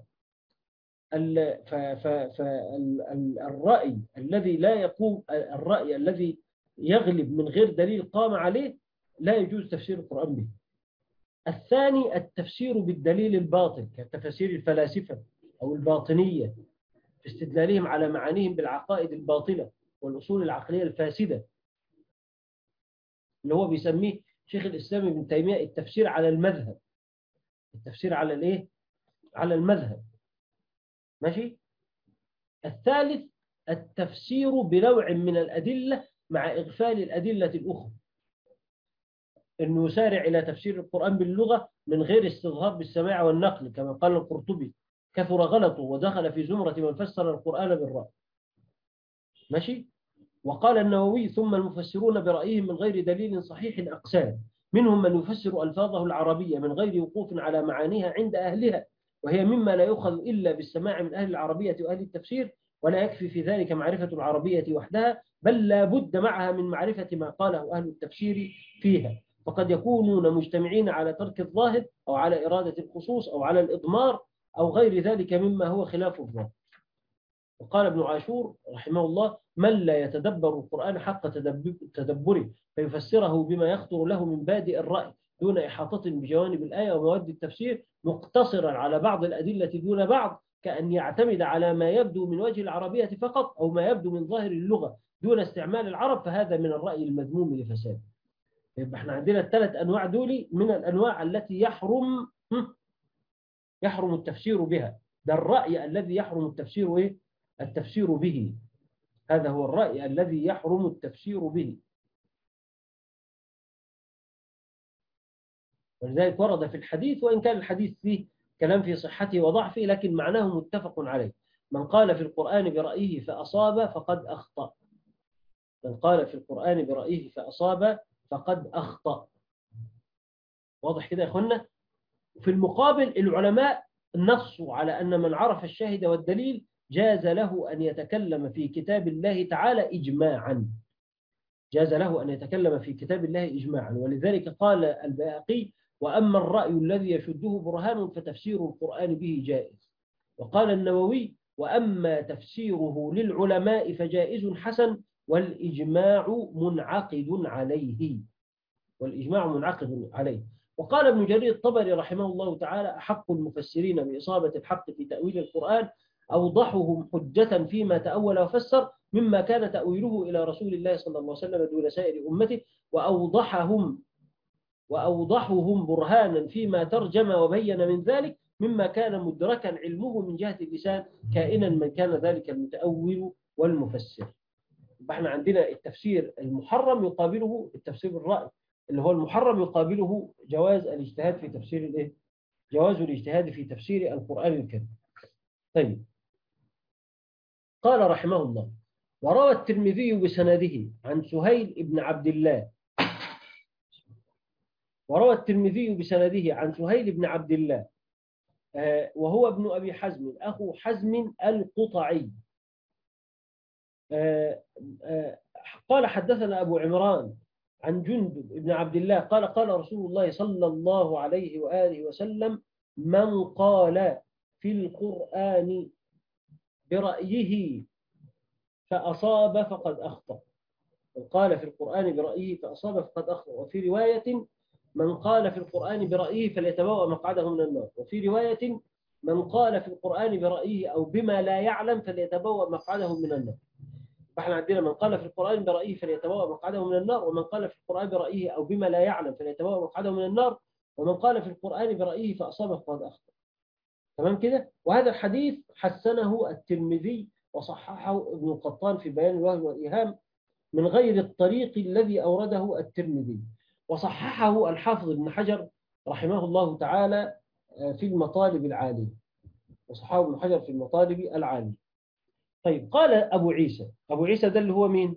فالرأي الذي لا يقوم، الرأي الذي يغلب من غير دليل قام عليه لا يجوز تفسير القرآن به. الثاني التفسير بالدليل الباطل كتفسير الفلاسفة أو الباطنية في استدلالهم على معانيهم بالعقائد الباطلة والأصول العقلية الفاسدة، اللي هو بيسميه شيخ الإسلام ابن تيمية التفسير على المذهب. التفسير على الإيه؟ على المذهب. ماشي. الثالث التفسير بنوع من الأدلة مع إغفال الأدلة الأخرى، أنه يسارع إلى تفسير القرآن باللغة من غير استظهار بالسماع والنقل كما قال القرطبي: كثر غلطه ودخل في زمرة من فسر القرآن بالرأي. ماشي. وقال النووي: ثم المفسرون برأيهم من غير دليل صحيح أقسام، منهم من يفسر ألفاظه العربية من غير وقوف على معانيها عند أهلها، وهي مما لا يؤخذ إلا بالسماع من أهل العربية وأهل التفسير، ولا يكفي في ذلك معرفة العربية وحدها، بل لا بد معها من معرفة ما قاله أهل التفسير فيها، فقد يكونون مجتمعين على ترك الظاهر أو على إرادة الخصوص أو على الإضمار أو غير ذلك مما هو خلاف الظاهر. وقال ابن عاشور رحمه الله: من لا يتدبر القرآن حق تدبره فيفسره بما يخطر له من بادئ الرأي دون إحاطة بجوانب الآية ومواد التفسير، مقتصرا على بعض الأدلة دون بعض، كأن يعتمد على ما يبدو من وجه العربية فقط أو ما يبدو من ظاهر اللغة دون استعمال العرب، فهذا من الرأي المذموم لفساد. يبقى احنا عندنا ال3 أنواع دول من الأنواع التي يحرم التفسير بها. ده الرأي الذي يحرم التفسير إيه؟ التفسير به. هذا هو الرأي الذي يحرم التفسير به. ولذلك ورد في الحديث، وإن كان الحديث فيه كلام في صحته وضعفه، لكن معناه متفق عليه: من قال في القرآن برأيه فأصاب فقد أخطأ. من قال في القرآن برأيه فأصاب فقد أخطأ. واضح كده يا أخوانا؟ في المقابل العلماء نصوا على أن من عرف الشاهد والدليل جاز له أن يتكلم في كتاب الله تعالى إجماعا. جاز له أن يتكلم في كتاب الله إجماعا. ولذلك قال البيهقي: وأما الرأي الذي يشده برهان فتفسير القرآن به جائز. وقال النووي: وأما تفسيره للعلماء فجائز حسن والإجماع منعقد عليه. والإجماع منعقد عليه. وقال ابن جرير الطبري رحمه الله تعالى: أحق المفسرين بإصابة الحق في تأويل القرآن أوضحهم حجة فيما تأول وفسر مما كان تأويله إلى رسول الله صلى الله عليه وسلم دون سائر أمته، وأوضحهم برهانا فيما ترجم وبين من ذلك مما كان مدركا علمه من جهة اللسان كائنا من كان ذلك المتأول والمفسر. احنا عندنا التفسير المحرم يقابله التفسير الرأي، اللي هو المحرم يقابله جواز الاجتهاد في تفسير الايه؟ جواز الاجتهاد في تفسير القرآن الكريم. طيب. قال رحمه الله: وروى الترمذي بسنده عن سهيل بن عبد الله. وروى الترمذي بسنده عن سهيل بن عبد الله وهو ابن أبي حزم أخو حزم القطعي. قال: حدثنا أبو عمران عن جندب بن عبد الله قال: قال رسول الله صلى الله عليه وآله وسلم: من قال في القرآن برأيه فأصاب فقد أخطأ. من قال في القرآن برأيه فأصاب فقد أخطأ. وفي رواية من قال في القرآن برأيه فليتبوأ مقعده من النار. وفي رواية من قال في القرآن برأيه أو بما لا يعلم فليتبوأ مقعده من النار. فاحنا عندنا من قال في القرآن برأيه فليتبوأ مقعده من النار، ومن قال في القرآن برأيه أو بما لا يعلم فليتبوأ مقعده من النار، ومن قال في القرآن برأيه فأصاب فقد أخطأ. تمام كده؟ وهذا الحديث حسنه الترمذي وصححه ابن القطان في بيان الوهم والإيهام من غير الطريق الذي أورده الترمذي، وصححه الحافظ ابن حجر رحمه الله تعالى في المطالب العالية، وصححه ابن حجر في المطالب العالية. طيب، قال أبو عيسى. أبو عيسى ده اللي هو مين؟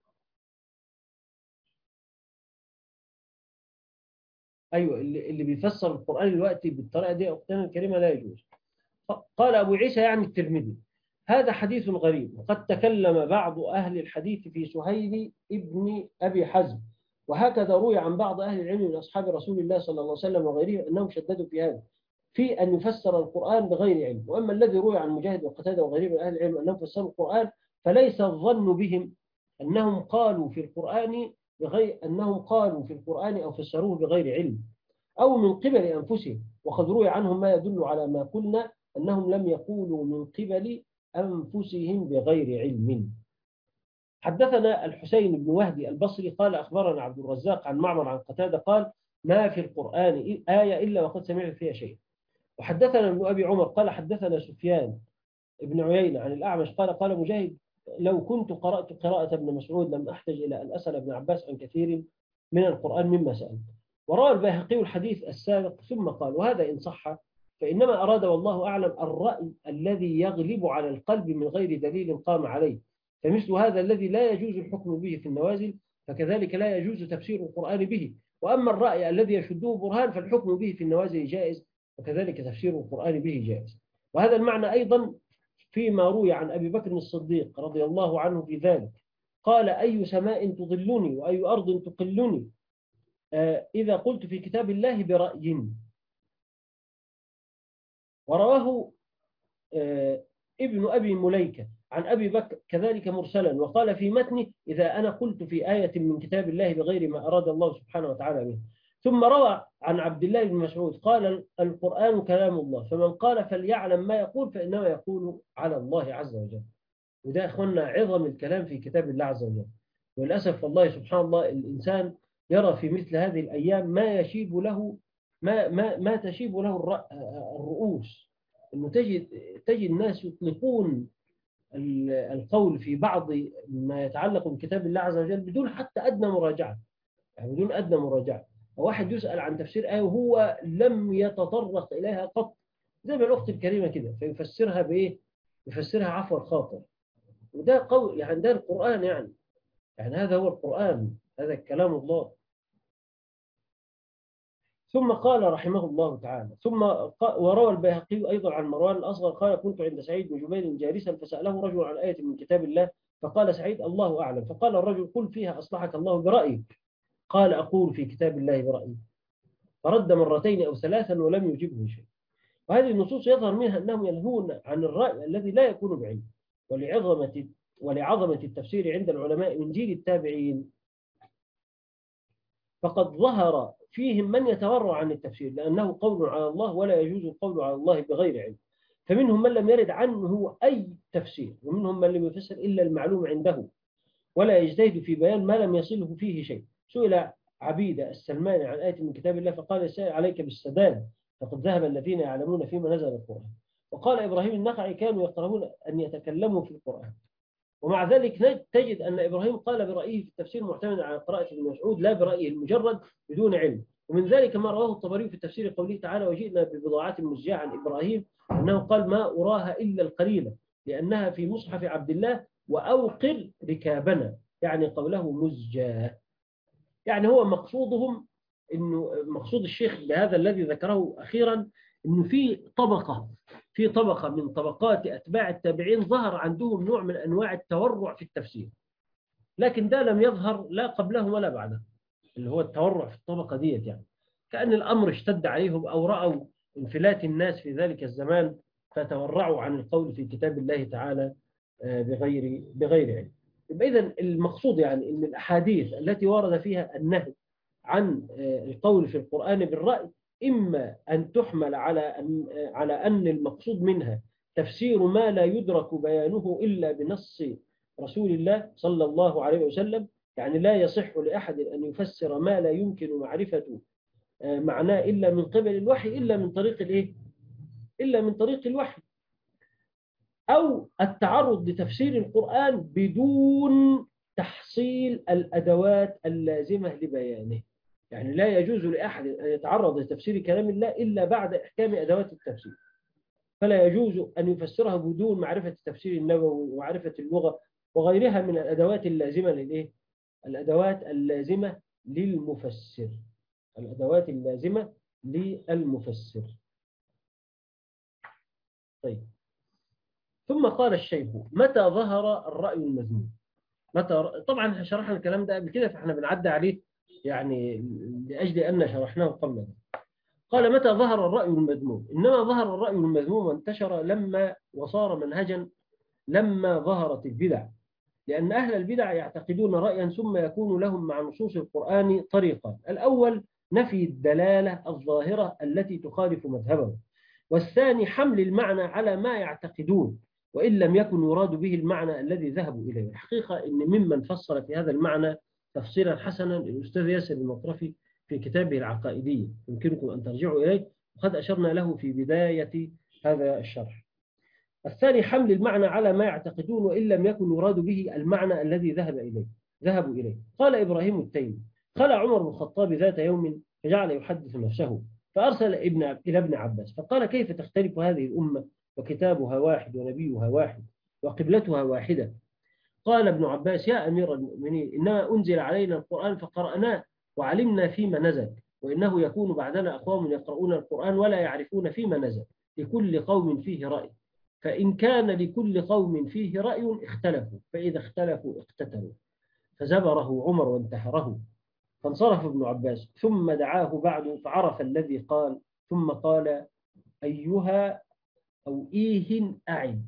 أيوة، اللي بيفسر القرآن دلوقتي بالطريقة دي أختنا الكريمة لا يجوز. قال أبو عيسى يعني الترمذي: هذا حديث غريب، وقد تكلم بعض أهل الحديث في سهيل ابن أبي حزم، وهكذا روي عن بعض أهل العلم من أصحاب رسول الله صلى الله عليه وسلم وغيرهم أنهم شددوا في هذا، في أن يفسر القرآن بغير علم. وأما الذي روي عن مجاهد وقتادة وغيرهم من أهل العلم أنهم فسروا القرآن فليس الظن بهم أنهم قالوا في القرآن أو فسروه بغير علم أو من قبل أنفسهم، وقد روي عنهم ما يدل على ما قلنا أنهم لم يقولوا من قبل أنفسهم بغير علم. حدثنا الحسين بن وهدي البصري قال أخبرنا عبد الرزاق عن معمر عن قتادة قال: ما في القرآن آية إلا وقد سمعت فيها شيء. وحدثنا ابن أبي عمر قال حدثنا سفيان ابن عيينة عن الأعمش قال مجاهد: لو كنت قرأت قراءة ابن مسعود لم أحتج إلى أن أسأل ابن عباس عن كثير من القرآن مما سألت. وروى البيهقي الحديث السابق ثم قال: وهذا إن صح فإنما أراد والله أعلم الرأي الذي يغلب على القلب من غير دليل قام عليه، فمثل هذا الذي لا يجوز الحكم به في النوازل فكذلك لا يجوز تفسير القرآن به. وأما الرأي الذي يشده برهان فالحكم به في النوازل جائز، وكذلك تفسير القرآن به جائز. وهذا المعنى أيضا فيما روي عن أبي بكر الصديق رضي الله عنه في ذلك قال: أي سماء تظلني وأي أرض تقلني إذا قلت في كتاب الله برأي. ورواه ابن أبي مليكة عن أبي بكر كذلك مرسلا، وقال في متنه: إذا أنا قلت في آية من كتاب الله بغير ما أراد الله سبحانه وتعالى به. ثم روى عن عبد الله بن مسعود قال: القرآن كلام الله، فمن قال فليعلم ما يقول فإنما يقول على الله عز وجل. وده أخوانا عظم الكلام في كتاب الله عز وجل. وللأسف والله سبحان الله الإنسان يرى في مثل هذه الأيام ما يشيب له ما تشيب له الرؤوس، إنه تجد الناس يطلقون القول في بعض ما يتعلق بكتاب الله عز وجل بدون حتى أدنى مراجعة، يعني بدون أدنى مراجعة. واحد يسأل عن تفسير آية وهو لم يتطرق إليها قط، زي ما الأخت الكريمة كده، فيفسرها بإيه؟ يفسرها عفو الخاطر. وده قول، يعني ده القرآن، يعني هذا هو القرآن، هذا كلام الله. ثم قال رحمه الله تعالى: وروى البيهقي أيضا عن مروان الأصغر قال: كنت عند سعيد بن جبير جالسا فسأله رجل عن آية من كتاب الله، فقال سعيد: الله أعلم. فقال الرجل: قل فيها أصلحك الله برأيك. قال: أقول في كتاب الله برأيي. فرد مرتين أو ثلاثا ولم يجبه شيء. وهذه النصوص يظهر منها أنهم ينهون عن الرأي الذي لا يكون بعلم. ولعظمة التفسير عند العلماء من جيل التابعين فقد ظهر فيهم من يتورع عن التفسير، لأنه قول على الله ولا يجوز القول على الله بغير علم. فمنهم من لم يرد عنه أي تفسير، ومنهم من لم يفسر إلا المعلوم عنده ولا يجتهد في بيان ما لم يصله فيه شيء. سئل عبيدة السلماني عن آية من كتاب الله فقال: السائل عليك بالسداد فقد ذهب الذين يعلمون فيما نزل القرآن. وقال إبراهيم النخعي: كانوا يكرهون أن يتكلموا في القرآن. ومع ذلك تجد أن إبراهيم قال برأيه في التفسير معتمدا على قراءة ابن مسعود لا برأيه المجرد بدون علم. ومن ذلك ما رواه الطبري في التفسير قوله تعالى: وجئنا ببضاعة مزجاة عن إبراهيم أنه قال: ما أراها إلا القليلة لأنها في مصحف عبد الله وأوقر ركابنا، يعني قوله مزجاة. يعني هو مقصودهم، إنه مقصود الشيخ بهذا الذي ذكره أخيرا إنه في طبقة من طبقات أتباع التابعين ظهر عندهم نوع من أنواع التورع في التفسير، لكن ده لم يظهر لا قبلهم ولا بعدهم، اللي هو التورع في الطبقة ديت، يعني كأن الأمر اشتد عليهم أو رأوا انفلات الناس في ذلك الزمان فتورعوا عن القول في كتاب الله تعالى بغير علم. يبقى إذن المقصود يعني أن الأحاديث التي ورد فيها النهي عن القول في القرآن بالرأي إما أن تحمل على أن المقصود منها تفسير ما لا يدرك بيانه إلا بنص رسول الله صلى الله عليه وسلم، يعني لا يصح لأحد أن يفسر ما لا يمكن معرفة معناه إلا من قبل الوحي، إلا من طريق الإيه؟ إلا من طريق الوحي. أو التعرض لتفسير القرآن بدون تحصيل الأدوات اللازمة لبيانه، يعني لا يجوز لأحد أن يتعرض لتفسير كلام الله إلا بعد إحكام أدوات التفسير، فلا يجوز أن يفسرها بدون معرفة التفسير النبوي ومعرفة اللغة وغيرها من الأدوات اللازمة للإيه؟ الأدوات اللازمة للمفسر، الأدوات اللازمة للمفسر. طيب، ثم قال الشيخ: متى ظهر الرأي المذموم؟ طبعا شرحنا الكلام ده قبل كده، فاحنا بنعدي عليه يعني لأجل أن شرحناه قبل. قال: متى ظهر الرأي المذموم؟ إنما ظهر الرأي المذموم وانتشر لما وصار منهجا لما ظهرت البدع، لأن أهل البدع يعتقدون رأيا ثم يكون لهم مع نصوص القرآن طريقان: الأول نفي الدلالة الظاهرة التي تخالف مذهبهم، والثاني حمل المعنى على ما يعتقدون وإن لم يكن يراد به المعنى الذي ذهبوا إليه. الحقيقة إن ممن فسر في هذا المعنى تفسيرا حسنا الأستاذ ياسر المطرفي في كتابه العقائدية، يمكنكم أن ترجعوا إليه، وقد أشرنا له في بداية هذا الشرح. الثاني حمل المعنى على ما يعتقدون وإن لم يكن يراد به المعنى الذي ذهبوا إليه. قال إبراهيم التيمي: خلع عمر بن الخطاب ذات يوم فجعل يحدث نفسه، فأرسل إلى ابن عباس فقال: كيف تختلف هذه الأمة وكتابها واحد ونبيها واحد وقبلتها واحدة؟ قال ابن عباس: يا أمير المؤمنين، إنما أنزل علينا القرآن فقرأناه وعلمنا فيما نزل، وإنه يكون بعدنا أقوام يقرؤون القرآن ولا يعرفون فيما نزل، لكل قوم فيه رأي، فإن كان لكل قوم فيه رأي اختلفوا، فإذا اختلفوا اقتتلوا. فزبره عمر وانتحره، فانصرف ابن عباس ثم دعاه بعد فعرف الذي قال، ثم قال: أيها أو إيه أعد،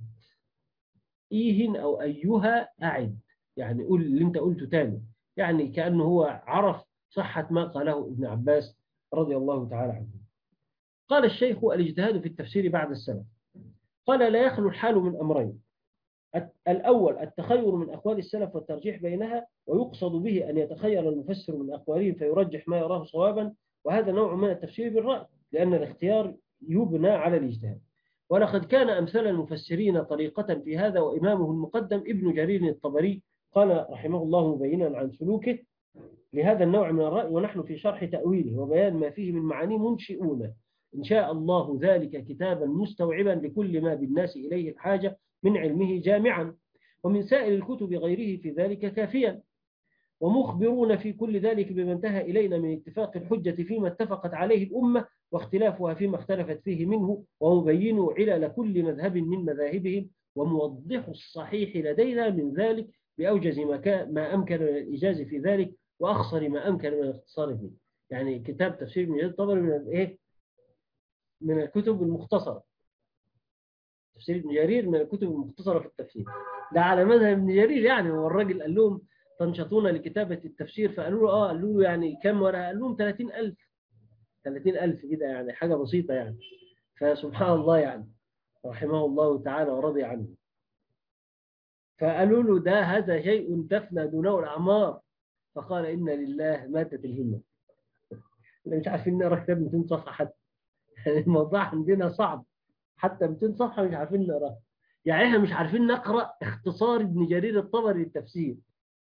إيه أو أيها أعد، يعني قول اللي أنت قلته تاني، يعني كأنه هو عرف صحة ما قاله ابن عباس رضي الله تعالى عنه. قال الشيخ: الاجتهاد في التفسير بعد السلف. قال: لا يخلو الحال من أمرين: الأول التخير من أقوال السلف والترجيح بينها، ويقصد به أن يتخير المفسر من أقوالهم فيرجح ما يراه صوابا، وهذا نوع من التفسير بالرأي، لأن الاختيار يبنى على الاجتهاد. ولقد كان أمثال المفسرين طريقة في هذا، وإمامه المقدم ابن جرير الطبري قال رحمه الله مبينا عن سلوكه لهذا النوع من الرأي: ونحن في شرح تأويله وبيان ما فيه من معاني منشئون إن شاء الله ذلك كتابا مستوعبا لكل ما بالناس إليه الحاجة من علمه جامعا، ومن سائر الكتب غيره في ذلك كافيا، ومخبرون في كل ذلك بما انتهى إلينا من اتفاق الحجة فيما اتفقت عليه الأمة واختلافها فيما اختلفت فيه منه، ومبين علل كل مذهب من مذاهبهم، وموضح الصحيح لدينا من ذلك بأوجز ما أمكن من الإيجاز في ذلك، وأخصر ما أمكن من الاختصار فيه. يعني كتاب تفسير ابن جرير الطبري من الكتب المختصرة. تفسير ابن جرير من الكتب المختصرة في التفسير، ده على مذهب ابن جرير. يعني هو الراجل قال لهم: تنشطون لكتابة التفسير؟ فقالوا له قالوا له يعني كم ورقة؟ قال لهم 30,000. 30,000 كده، يعني حاجة بسيطة يعني. فسبحان الله يعني، رحمه الله تعالى ورضي عنه. فقالوا له: هذا شيء تفنى دونه الأعمار. فقال: إن لله ماتت الهمة. مش عارفين نقرأ كتاب 200 صفحة حتى. الموضوع عندنا صعب، حتى 200 صفحة مش عارفين نقرأ. يعني احنا مش عارفين نقرأ اختصار ابن جرير الطبري للتفسير،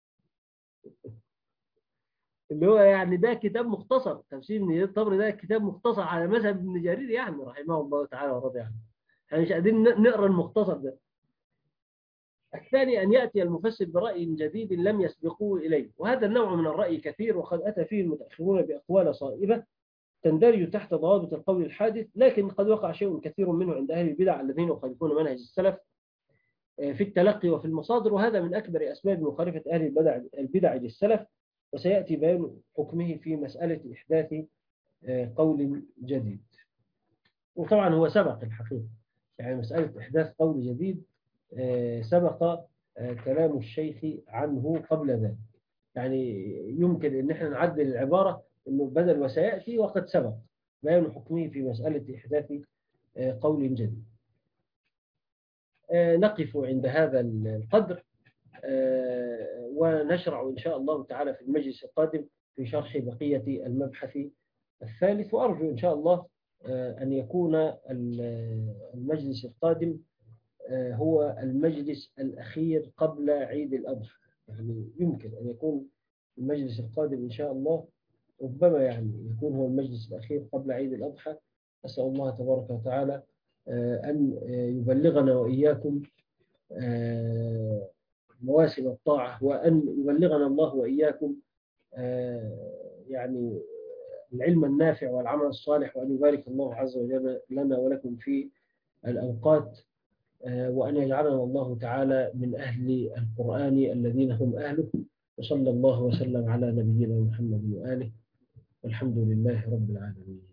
اللي هو يعني ده كتاب مختصر. تفسير ابن جرير الطبري ده كتاب مختصر على مذهب ابن جرير يعني رحمه الله تعالى ورضي عنه. احنا مش قادرين نقرأ المختصر ده. الثاني أن يأتي المفسر برأي جديد لم يسبقوه إليه، وهذا النوع من الرأي كثير، وقد أتى فيه المتأخرون بأقوال صائبة تندرج تحت ضوابط القول الحادث، لكن قد وقع شيء كثير منه عند أهل البدع الذين يخالفون منهج السلف في التلقي وفي المصادر، وهذا من أكبر أسباب مخالفة أهل البدع للسلف، وسيأتي بيان حكمه في مسألة إحداث قول جديد. وطبعا هو سبق الحقيقة، يعني مسألة إحداث قول جديد سبق كلام الشيخ عنه قبل ذلك. يعني يمكن أن احنا نعدل العبارة أنه بدل وسيأتي وقد سبق بيان حكمه في مسألة إحداث قول جديد. نقف عند هذا القدر ونشرع إن شاء الله تعالى في المجلس القادم في شرح بقية المبحث الثالث. وأرجو إن شاء الله أن يكون المجلس القادم هو المجلس الأخير قبل عيد الأضحى. يعني يمكن أن يكون المجلس القادم إن شاء الله ربما يعني يكون هو المجلس الأخير قبل عيد الأضحى. أسأل الله تبارك وتعالى أن يبلغنا وإياكم مواسم الطاعة، وأن يبلغنا الله وإياكم يعني العلم النافع والعمل الصالح، وأن يبارك الله عز وجل لنا ولكم في الأوقات، وأن يجعلنا الله تعالى من أهل القرآن الذين هم أهله. وصلى الله وسلم على نبينا محمد وآله، والحمد لله رب العالمين.